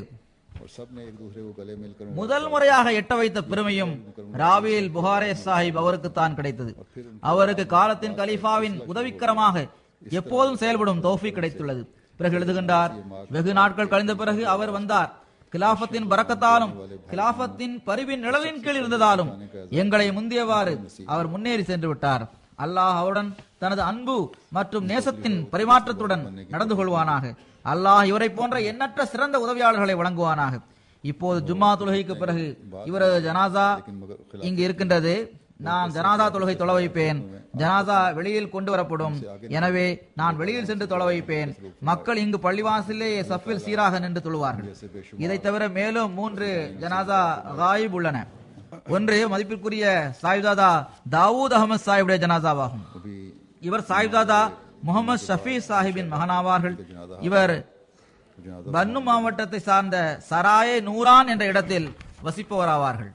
B: முதல் முறையாக எட்ட வைத்த பெருமையும் ராவில் புகாரே சாஹிப் அவருக்கு தான் கிடைத்தது. அவருக்கு காலத்தின் கலீஃபாவின் உதவிக்கரமாக எப்போதும் செயல்படும் தௌஃபீக் கிடைத்துள்ளது. பிறகு எழுதுகின்றார், வெகு நாட்கள் கழிந்த பிறகு அவர் வந்தார். கிலாபத்தின் பரக்கத்தாலும் கிலாபத்தின் பரிவின் நிழலின் கீழ் இருந்ததாலும் எங்களை முந்தியவாறு அவர் முன்னேறி சென்று விட்டார். அல்லாஹ் அவருடன் தனது அன்பு மற்றும் நேசத்தின் பரிமாற்றத்துடன் நடந்து கொள்வானாக. அல்லாஹ் இவரை போன்ற எண்ணற்ற சிறந்த உதவியாளர்களை வழங்குவானாக. இப்போது ஜும்மா தொழுகைக்கு பிறகு இவரது ஜனாசா இங்கு இருக்கின்றது. நான் ஜனாதா தொழுகை தொலை வைப்பேன். ஜனாதா வெளியில் கொண்டு வரப்படும். எனவே நான் வெளியில் சென்று தொலை வைப்பேன். மக்கள் இங்கு பள்ளிவாசலே சஃபில் சீராக நின்று தொழுவார்கள். இதை தவிர மேலும் மூன்று ஜனாதா காயிப் உள்ளன. ஒன்று மதிப்பிற்குரிய சாயிப்தாதா தாவூத் அகமது சாஹிபுடைய ஜனாசாவாகும். இவர் சாயிப்தாதா முகமது ஷஃபி சாஹிபின் மகனாவார்கள். இவர் பன்னு மாவட்டத்தை சார்ந்த சராயே நூரான் என்ற இடத்தில் வசிப்பவராவார்கள்.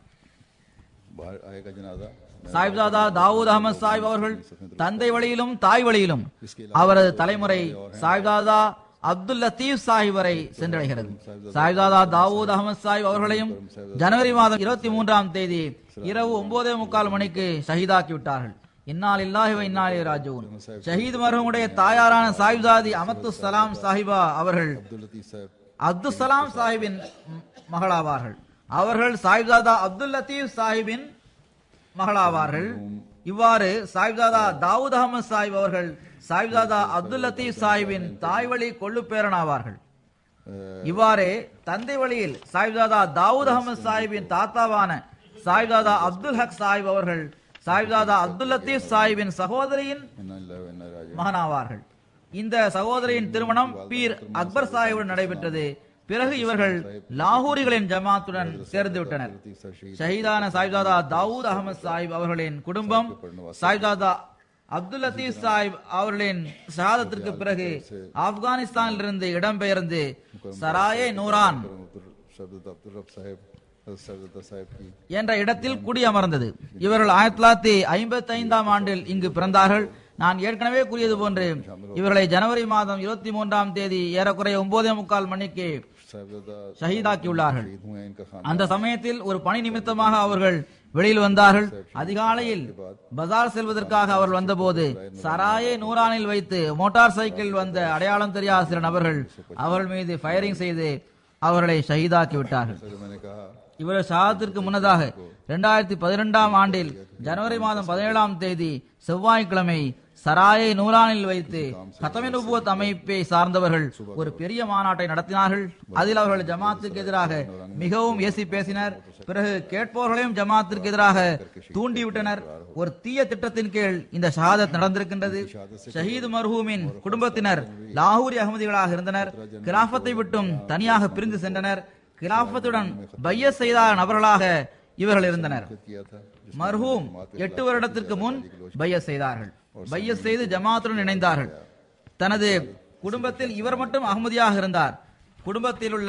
B: சாயிப்தாதா தாவூத் அகமது சாஹிப் அவர்கள் தந்தை வழியிலும் தாய் வழியிலும் அவரது தலைமுறை சாயிப்தாதா அப்துல் லத்தீப் சாஹிப் வரை சென்றடைகிறது. சாயிப்தாதா தாவூத் அகமது சாஹிப் அவர்களையும் ஜனவரி மாதம் இருபத்தி மூன்றாம் தேதி இரவு ஒன்பதே முக்கால் மணிக்கு ஷஹீதாக்கி விட்டார்கள். இன்னால் இல்லாஹி வ இன்னா இலைஹி ராஜிஊன். ஷஹீத் மர்ஹூமுடைய தாயாரான சாயிப்தாதி அமத்து சலாம் சாஹிபா அவர்கள் அப்துல் சலாம் சாஹிபின் மகளாவார்கள். அவர்கள் சாயிப்தாதா அப்துல் லத்தீப் சாஹிபின் மகளாவார்கள். இவ்வாறு சாயிப்தாதா தாவூத் அகமது சாஹிப் அவர்கள் சாயிப்தாதா அப்துல் லத்தீப் சாஹிபின் தாய் வழி கொள்ளு பேரனாவார்கள். இவ்வாறே தந்தை வழியில் சாயிப்தாதா தாவூத் அகமது சாஹிபின் தாத்தாவான சாயிப்தாதா அப்துல் ஹக் சாஹிப் அவர்கள் சாயிப்தாதா அப்துல் லத்தீப் சாஹிபின் சகோதரியின் மகனாவார்கள். இந்த சகோதரியின் திருமணம் பீர் அக்பர் சாஹிபுடன் நடைபெற்றது. பிறகு இவர்கள் லாகூரிகளின் ஜமாத்துடன் சேர்ந்து விட்டனர். ஷஹீதான சாயிப்தாதா தாவூத் அகமது சாஹிப் அவர்களின் குடும்பம் சாயிப்தாதா அப்துல் லத்தீப் சாஹிப் அவர்களின் ஷஹாதத்திற்கு பிறகு ஆப்கானிஸ்தானில் இருந்து இடம்பெயர்ந்து சராயே நூரான் என்ற இடத்தில் குடியமர்ந்தது. இவர்கள் ஆயிரத்தி தொள்ளாயிரத்தி ஐம்பத்தி ஐந்தாம் ஆண்டில் இங்கு பிறந்தார்கள். நான் ஏற்கனவே கூறியது போன்று இவர்களை ஜனவரி மாதம் இருபத்தி மூன்றாம் தேதி ஏறக்குறைய ஒன்பதே முக்கால் மணிக்கு ஷஹீதாக்கியுள்ளார்கள். அந்த சமயத்தில் ஒரு பணி நிமித்தமாக அவர்கள் வெளியில் வந்தார்கள். அதிகாலையில் பஜார் செல்வதற்காக அவர்கள் வந்தபோது சராயே நூரானில் வைத்து மோட்டார் சைக்கிள் வந்த அடையாளம் தெரியாத சில நபர்கள் அவர்கள் மீது ஃபயரிங் செய்து அவர்களை ஷஹீதாக்கி விட்டார்கள். இவர் ஷஹாதத்திற்கு முன்னதாக இரண்டாயிரத்தி பதினெண்டாம் ஆண்டில் ஜனவரி மாதம் பதினேழாம் தேதி செவ்வாய்க்கிழமை சராயை நூரானில் வைத்து கத்தமே நுபுவத் அமைப்பை சார்ந்தவர்கள் ஒரு பெரிய மாநாட்டை நடத்தினார்கள். அதில் அவர்கள் ஜமாத்துக்கு எதிராக மிகவும் ஏசி பேசினர். பிறகு கேட்பவர்களையும் ஜமாத்திற்கு எதிராக தூண்டிவிட்டனர். ஒரு தீய திட்டத்தின் கீழ் இந்த ஷஹாதத் நடந்திருக்கின்றது. ஷஹீத் மர்ஹூமின் குடும்பத்தினர் லாகூரி அகமதிகளாக இருந்தனர். கிலாபத்தை விட்டும் தனியாக பிரிந்து சென்றனர். கிலாபத்துடன் பைய செய்த நபர்களாக இவர்கள் இருந்தனர். மர்ஹூம் எட்டு வருடத்திற்கு முன் பைய செய்தார்கள். பைய செய்து ஜமாத்துடன் இணைந்தார்கள். தனது குடும்பத்தில் இவர் மட்டும் அகமதியாக இருந்தார். குடும்பத்தில் உள்ள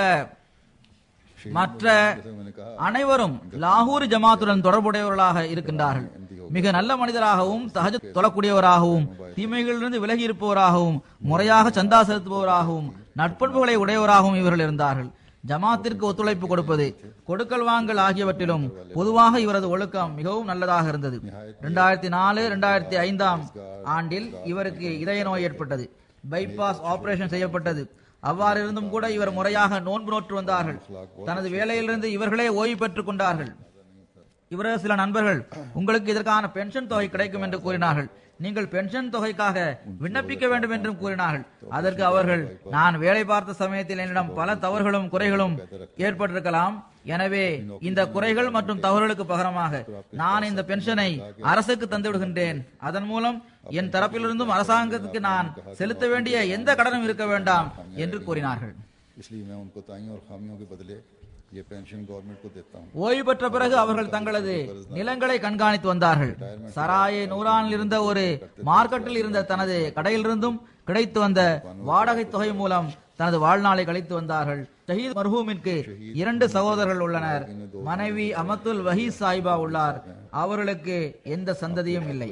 B: மற்ற அனைவரும் லாகூர் ஜமாத்துடன் தொடர்புடையவர்களாக இருக்கின்றார்கள். மிக நல்ல மனிதராகவும் தஹஜ்ஜுத் தொழக்கூடியவராகவும் தீமைகளிலிருந்து விலகி இருப்பவராகவும் முறையாக சந்தா செலுத்துபவராகவும் நட்பண்புகளை உடையவராகவும் இவர்கள் இருந்தார்கள். ஜமாத்திற்கு ஒத்துழைப்பு கொடுப்பது, கொடுக்கல் வாங்கல் ஆகியவற்றிலும் பொதுவாக இவரது ஒழுக்கம் மிகவும் நல்லதாக இருந்தது. இரண்டாயிரத்தி நாலு இரண்டாயிரத்தி ஐந்தாம் ஆண்டில் இவருக்கு இதய நோய் ஏற்பட்டது. பைபாஸ் ஆபரேஷன் செய்யப்பட்டது. அவ்வாறு இருந்தும் கூட இவர் முறையாக நோன்பு நோற்று வந்தார்கள். தனது வேலையிலிருந்து இவர்களே ஓய்வு பெற்றுக் கொண்டார்கள். இவரது சில நண்பர்கள் உங்களுக்கு இதற்கான பென்ஷன் தொகை கிடைக்கும் என்று கூறினார்கள். நீங்கள் பென்ஷன் தொகைக்காக விண்ணப்பிக்க வேண்டும் என்றும் கூறினார்கள். அதற்கு அவர்கள், நான் வேலை பார்த்த சமயத்தில் என்னிடம் பல தவறுகளும் குறைகளும் ஏற்பட்டிருக்கலாம். எனவே இந்த குறைகள் மற்றும் தவறுகளுக்கு பகரமாக நான் இந்த பென்ஷனை அரசுக்கு தந்து விடுகின்றேன். அதன் மூலம் என் தரப்பிலிருந்தும் அரசாங்கத்துக்கு நான் செலுத்த வேண்டிய எந்த கடனும் இருக்க வேண்டாம் என்று கூறினார்கள்.
A: ये पेंशन गवर्नमेंट को देता हूं.
B: ஓய்வு பெற்ற பிறகு அவர்கள் தங்களது நிலங்களை கண்காணித்து வந்தார்கள். சராயே நூரானில் இருந்த ஒரு மார்க்கெட்டில் இருந்த தனது கடையிலிருந்தும் கிடைத்து வந்த வாடகை தொகை மூலம் தனது வாழ்நாளை கழித்து வந்தார்கள். ஷஹீத் மர்ஹூமிற்கு இரண்டு சகோதரர்கள் உள்ளனர். மனைவி அமத்துல் வஹி சாஹிபா உள்ளார். அவர்களுக்கு எந்த சந்ததியும் இல்லை.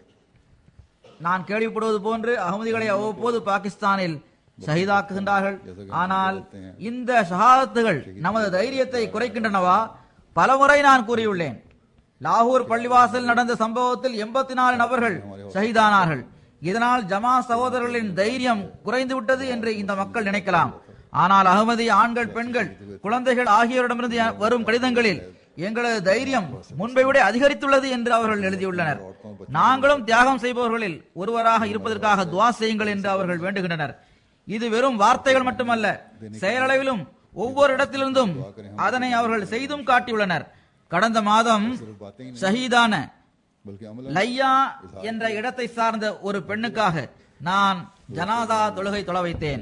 B: நான் கேள்விப்படுவது போன்று அகமதிகளை அவ்வப்போது பாகிஸ்தானில் ஷஹீதாக்குகின்றார்கள். ஆனால் இந்த ஷஹாதத்துகள் நமது தைரியத்தை குறைக்கின்றனவா? பலமுறை நான் கூறியுள்ளேன். லாகூர் பள்ளிவாசல் நடந்த சம்பவத்தில் எண்பத்தி நாலு நபர்கள் ஷஹீதானார்கள். இதனால் ஜமா சகோதரர்களின் தைரியம் குறைந்து விட்டது என்று இந்த மக்கள் நினைக்கலாம். ஆனால் அகமதி ஆண்கள், பெண்கள், குழந்தைகள் ஆகியோரிடமிருந்து வரும் கடிதங்களில் எங்களது தைரியம் முன்பை விட அதிகரித்துள்ளது என்று அவர்கள் எழுதியுள்ளனர். நாங்களும் தியாகம் செய்பவர்களில் ஒருவராக இருப்பதற்காக துவா செய்யுங்கள் என்று அவர்கள் வேண்டுகின்றனர். இது வெறும் வார்த்தைகள் மட்டுமல்ல, செயலளவிலும் ஒவ்வொரு இடத்திலிருந்தும் அதனை அவர்கள் செய்தும் காட்டியுள்ளனர். கடந்த மாதம் ஷஹீதான லையா என்ற இடத்தை சார்ந்த ஒரு பெண்ணுக்காக நான் ஜனாதா தொழுகை தொழ வைத்தேன்.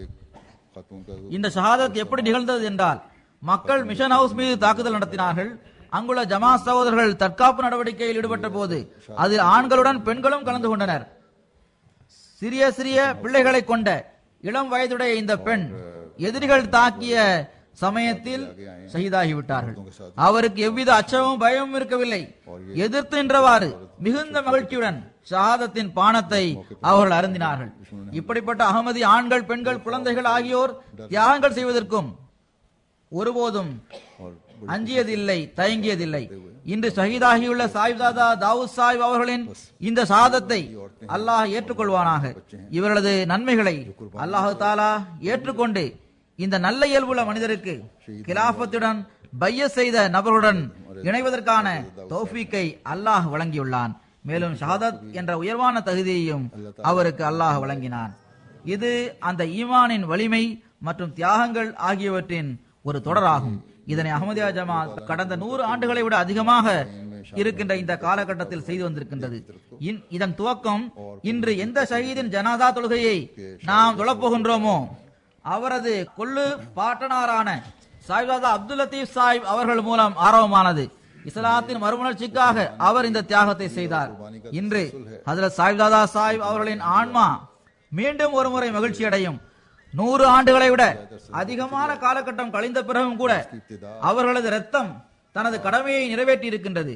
B: இந்த ஷஹாதத் எப்படி நிகழ்ந்தது என்றால், மக்கள் மிஷன் ஹவுஸ் மீது தாக்குதல் நடத்தினார்கள். அங்குள்ள ஜமா சகோதரர்கள் தற்காப்பு நடவடிக்கையில் ஈடுபட்ட போது அதில் ஆண்களுடன் பெண்களும் கலந்து கொண்டனர். சிறிய சிறிய பிள்ளைகளை கொண்ட இளம் வயதுடைய இந்த பெண் எதிரிகள் தாக்கிய சமயத்தில் ஷஹீதாகிவிட்டார்கள். அவருக்கு எவ்வித அச்சமும் பயமும் இருக்கவில்லை. எதிர்த்து நின்றவாறு மிகுந்த மகிழ்ச்சியுடன் ஷஹாதத்தின் பானத்தை அவர்கள் அருந்தினார்கள். இப்படிப்பட்ட அகமதி ஆண்கள், பெண்கள், குழந்தைகள் ஆகியோர் தியாகங்கள் செய்வதற்கும் ஒருபோதும் அஞ்சியதில்லை, தயங்கியதில்லை. இன்று ஷஹீதாகியுள்ள சாஹிப்தாதா தாவூத் சாஹிப் அவர்களின் இந்த ஷஹாதத்தை அல்லாஹ் ஏற்றுக்கொள்வானாக. இவர்களது நன்மைகளை அல்லாஹு தாலா ஏற்றுக்கொண்டு இந்த நல்ல இயல்புள்ள மனிதருக்கு கிலாபத்துடன் பைய செய்த நபருடன் இணைவதற்கான தௌஃபீக்கை அல்லாஹ் வழங்கியுள்ளான். மேலும் ஷஹாதத் என்ற உயர்வான தகுதியையும் அவருக்கு அல்லாஹ் வழங்கினான். இது அந்த ஈமானின் வலிமை மற்றும் தியாகங்கள் ஆகியவற்றின் ஒரு தொடராகும். இதனை அஹ்மதியா ஜமாத் கடந்த நூறு ஆண்டுகளை விட அதிகமாக இருக்கின்ற இந்த காலகட்டத்தில் செய்து வந்திருக்கின்றது. இதன் துவக்கம் இன்று எந்த ஷஹீதின் ஜனாதா தொழுகையை நாம் தொழப்போகின்றோமோ அவரது கொள்ளு பாட்டனாரான சாஹிப்தாதா அப்துல் லத்தீப் சாஹிப் அவர்கள் மூலம் ஆரம்பமானது. இஸ்லாத்தின் மறுமலர்ச்சிக்காக அவர் இந்த தியாகத்தை செய்தார். இன்று ஹஜ்ரத் சாஹிப்தாதா சாஹிப் அவர்களின் ஆன்மா மீண்டும் ஒரு முறை மகிழ்ச்சி அடையும். நூறு ஆண்டுகளை விட அதிகமான காலகட்டம் கழிந்த பிறகும் கூட அவர்களது ரத்தம் தனது கடமையை நிறைவேற்றி இருக்கின்றது.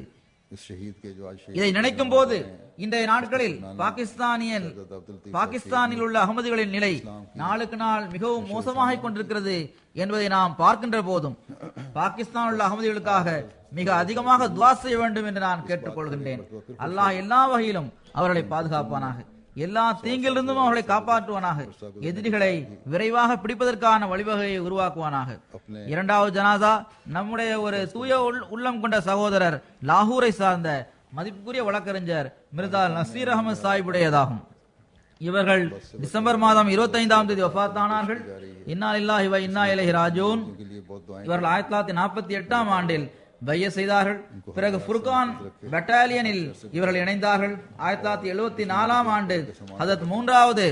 B: இதை நினைக்கும் போது இன்றைய நாட்களில் பாகிஸ்தானியன் பாகிஸ்தானில் உள்ள அகமதிகளின் நிலை நாளுக்கு நாள் மிகவும் மோசமாக கொண்டிருக்கிறது என்பதை நாம் பார்க்கின்ற போதும் பாகிஸ்தான் உள்ள அகமதிகளுக்காக மிக அதிகமாக துவா செய்ய வேண்டும் என்று நான் கேட்டுக்கொள்கின்றேன். அல்லாஹ் எல்லா வகையிலும் அவர்களை பாதுகாப்பானாக, எல்லா தீங்கிலிருந்தும் அவர்களை காப்பாற்றுவானாக, எதிரிகளை விரைவாக பிடிப்பதற்கான வழிவகையை உருவாக்குவானாக. இரண்டாவது ஜனாதா நம்முடைய ஒரு தூய உள்ளம் கொண்ட சகோதரர் லாகூரை சார்ந்த மதிப்புக்குரிய வழக்கறிஞர் மிர்தா நசீர் அகமது சாஹிபுடையதாகும். இவர்கள் டிசம்பர் மாதம் இருபத்தி ஐந்தாம் தேதி வஃபாத்தானார்கள். இன்னா லில்லாஹி வ இன்னா இலைஹி ராஜிஊன். இவர்கள் ஆயிரத்தி தொள்ளாயிரத்தி நாற்பத்தி எட்டாம் ஆண்டில் பைய செய்தார்கள். பிறகு ஃபுர்கான் பட்டாலியனில் இவர்கள் இணைந்தார்கள். ஆயிரத்தி தொள்ளாயிரத்தி எழுபத்தி நாலாம் ஆண்டு ஹதரத் மூன்றாவது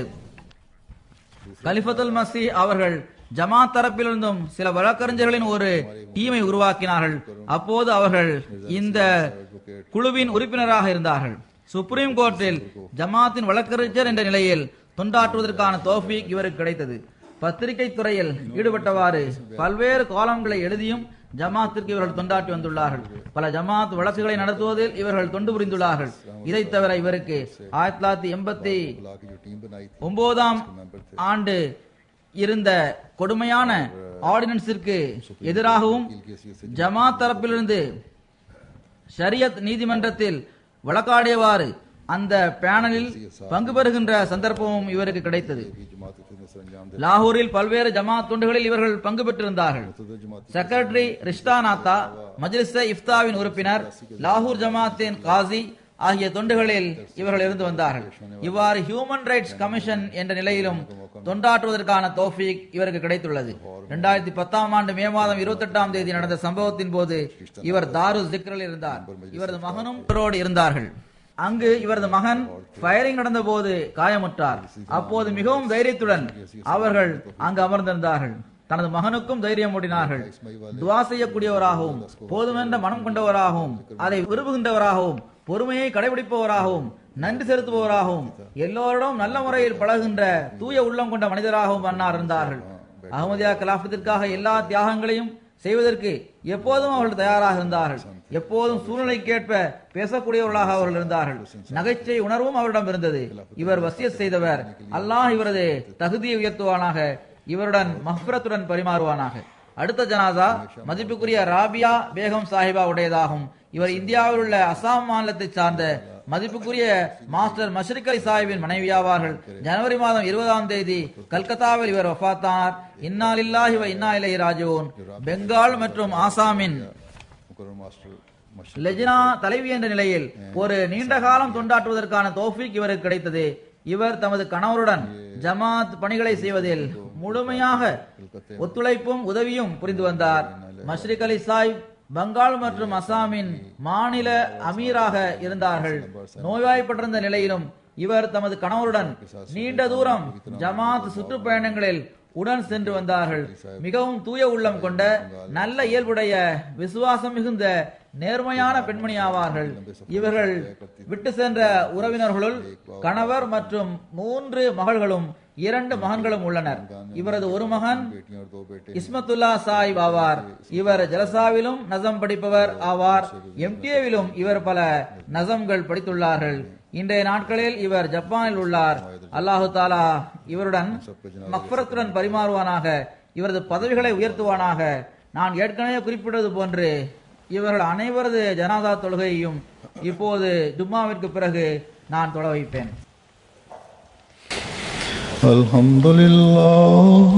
B: கலிஃபத்துல் மசீஹ் அவர்கள் ஜமாத் தரப்பிலிருந்தும் சில வழக்கறிஞர்களின் ஒரு டீமை உருவாக்கினார்கள். அப்போது அவர்கள் இந்த குழுவின் உறுப்பினராக இருந்தார்கள். சுப்ரீம் கோர்ட்டில் ஜமாத்தின் வழக்கறிஞர் என்ற நிலையில் தொண்டாற்றுவதற்கான தௌஃபீக் இவருக்கு கிடைத்தது. பத்திரிகை துறையில் ஈடுபட்டவாறு பல்வேறு காலங்களை எழுதியும் ஜமாத்திற்கு இவர்கள் தொண்டாற்றி வந்துள்ளார்கள். பல ஜமாத் வழக்குகளை நடத்துவதில் இவர்கள் தொண்டு புரிந்துள்ளார்கள். இதை தவிர இவருக்கு ஆயிரத்தி தொள்ளாயிரத்தி எண்பத்தி ஒன்பதாம் ஆண்டு இருந்த கொடுமையான ஆர்டினன்ஸிற்கு எதிராகவும் ஜமாத் தரப்பிலிருந்து ஷரியத் நீதிமன்றத்தில் வழக்காடியவாறு அந்த பேனலில் பங்கு பெறுகின்ற சந்தர்ப்பமும் இவருக்கு கிடைத்தது. லாகூரில் பல்வேறு ஜமாத் தொண்டுகளில் இவர்கள் பங்கு பெற்றிருந்தார்கள். செக்ரட்டரி ரிஷ்தானாத்தா, மஜ்லிஸே இஃப்தாவின் உறுப்பினர், லாகூர் ஜமாத்தின் காசி ஆகிய தொண்டுகளில் இவர்கள் இருந்து வந்தார்கள். இவ்வாறு ஹியூமன் ரைட்ஸ் கமிஷன் என்ற நிலையிலும் தொண்டாற்றுவதற்கான தௌஃபீக் இவருக்கு கிடைத்துள்ளது. இரண்டாயிரத்தி பத்தாம் ஆண்டு மே மாதம் இருபத்தி எட்டாம் தேதி நடந்த சம்பவத்தின் போது இவர் தாரு ஜிக்ரில் இருந்தார். இவரது மகனும் இவரோடு இருந்தார்கள். அங்கு இவரது மகன் ஃபயரிங் நடந்த போது காயமுற்றார். அப்போது மிகவும் தைரியத்துடன் அவர்கள் அங்கு அமர்ந்திருந்தார்கள். தனது மகனுக்கும் தைரியம் ஊட்டினார்கள். துவா செய்யக்கூடியவராகவும் போதுமென்ற மனம் கொண்டவராகவும் அதை விரும்புகின்றவராகவும் பொறுமையை கடைபிடிப்பவராகவும் நன்றி செலுத்துபவராகவும் எல்லோரிடம் நல்ல முறையில் பழகுகின்ற தூய உள்ளம் கொண்ட மனிதராகவும் அன்னார் இருந்தார்கள். அஹ்மதியா கலாபத்திற்காக எல்லா தியாகங்களையும் செய்வதற்கு எப்போதும் அவர்கள் தயாராக இருந்தார்கள். எப்போதும் சூழ்நிலைக்கேற்ப பேசக்கூடியவர்களாக அவர்கள் இருந்தார்கள். நகைச்சுவை உணர்வும் அவரிடம் இருந்தது. இவர் வசியத் செய்தவர். அல்லாஹ் இவரது தகுதியை உயர்த்துவானாக, இவருடன் மஃபிரத்துடன் பரிமாறுவானாக. அடுத்த ஜனாதா மதிப்புக்குரிய ராபியா பேகம் சாஹிபா உடையதாகும். இவர் இந்தியாவில் உள்ள அசாம் மாநிலத்தை சார்ந்த மதிப்புக்குரிய மாஸ்டர் மஷ்ரிக் அலி சாஹிபின் மனைவியாவார்கள். ஜனவரி மாதம் இருபதாம் தேதி கல்கத்தாவில் இவர் வஃபாத்தானார். இன்னா லில்லாஹி வ இன்னா இலைஹி ராஜிஊன். பெங்கால் மற்றும் ஆசாமின் லெஜ்னா தலைவி என்ற நிலையில் ஒரு நீண்ட காலம் தொண்டாற்றுவதற்கான தௌஃபீக் இவருக்கு கிடைத்தது. இவர் தமது கணவருடன் ஜமாத் பணிகளை செய்வதில் முழுமையாக ஒத்துழைப்பும் உதவியும் புரிந்து வந்தார். மஷ்ரிக் அலி சாஹிப் பங்கால் மற்றும் அசாமின் மாநில அமீராக இருந்தார்கள். நோய்வாய்ப்பட்டிருந்த நிலையிலும் இவர் தமது கணவருடன் நீண்ட தூரம் ஜமாத் சுற்றுப்பயணங்களில் உடன் சென்று வந்தார்கள். மிகவும் தூய உள்ளம் கொண்ட நல்ல இயல்புடைய விசுவாசம் மிகுந்த நேர்மையான பெண்மணி ஆவார்கள். இவர்கள் விட்டு சென்ற உறவினர்களுள் கணவர் மற்றும் மூன்று மகள்களும் இரண்டு மகன்களும் உள்ளனர். இவரது ஒரு மகன் இஸ்மத்துல்லா சாஹிப் ஆவார். இவர் ஜலசாவிலும் நசம் படிப்பவர் ஆவார். எம்டிஏவிலும் இவர் பல நசம்கள் படித்துள்ளார்கள். இன்றைய நாட்களில் இவர் ஜப்பானில் உள்ளார். அல்லாஹு தாலா இவருடன் மக்ஃபிரத்துடன் பரிமாறுவானாக, இவரது பதவிகளை உயர்த்துவானாக. நான் ஏற்கனவே குறிப்பிட்டது போன்று இவர்கள் அனைவரது ஜனாதா தொழுகையையும் இப்போது ஜும்மாவிற்கு பிறகு நான் தொழ வைப்பேன்.
A: அல்ஹம்துலில்லாஹ்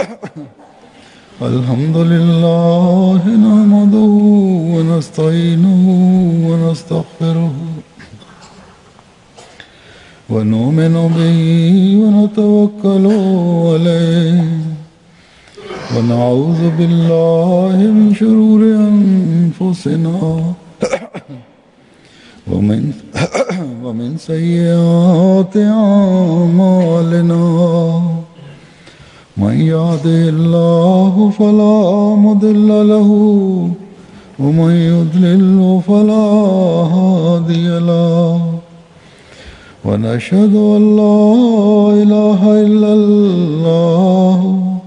A: அல்ஹம்துலில்லாஹ் நஹ்மதுஹு வ நஸ்தஈனுஹு வ நஸ்தக்ஃபிருஹு வ நு'மினு பிஹி வ நதவக்கலு அலைஹி வ நஅஊது பில்லாஹி மின் ஷுரூரி அன்ஃபுஸினா ومن ومن سيئات أعمالنا من يهده الله فلا مضل له ومن يضلل فلا هادي له ونشهد أن لا إله إلا الله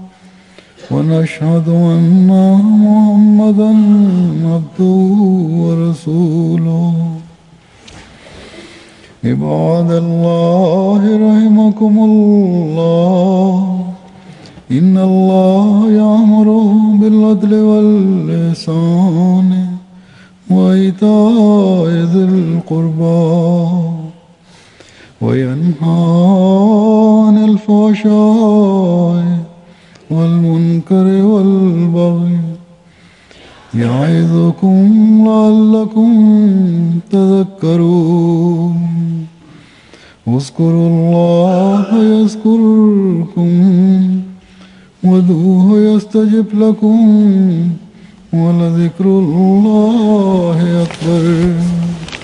A: ونشهد أن محمدا عبده ورسوله. عباد الله رحمكم الله إن الله يأمر بالعدل والإحسان وإيتاء ذي القربى وينهى عن الفحشاء والمنكر والبغي يعظكم لعلكم تذكرون. اذكروا الله يذكركم وادعوه يستجب لكم ولذكر الله أكبر.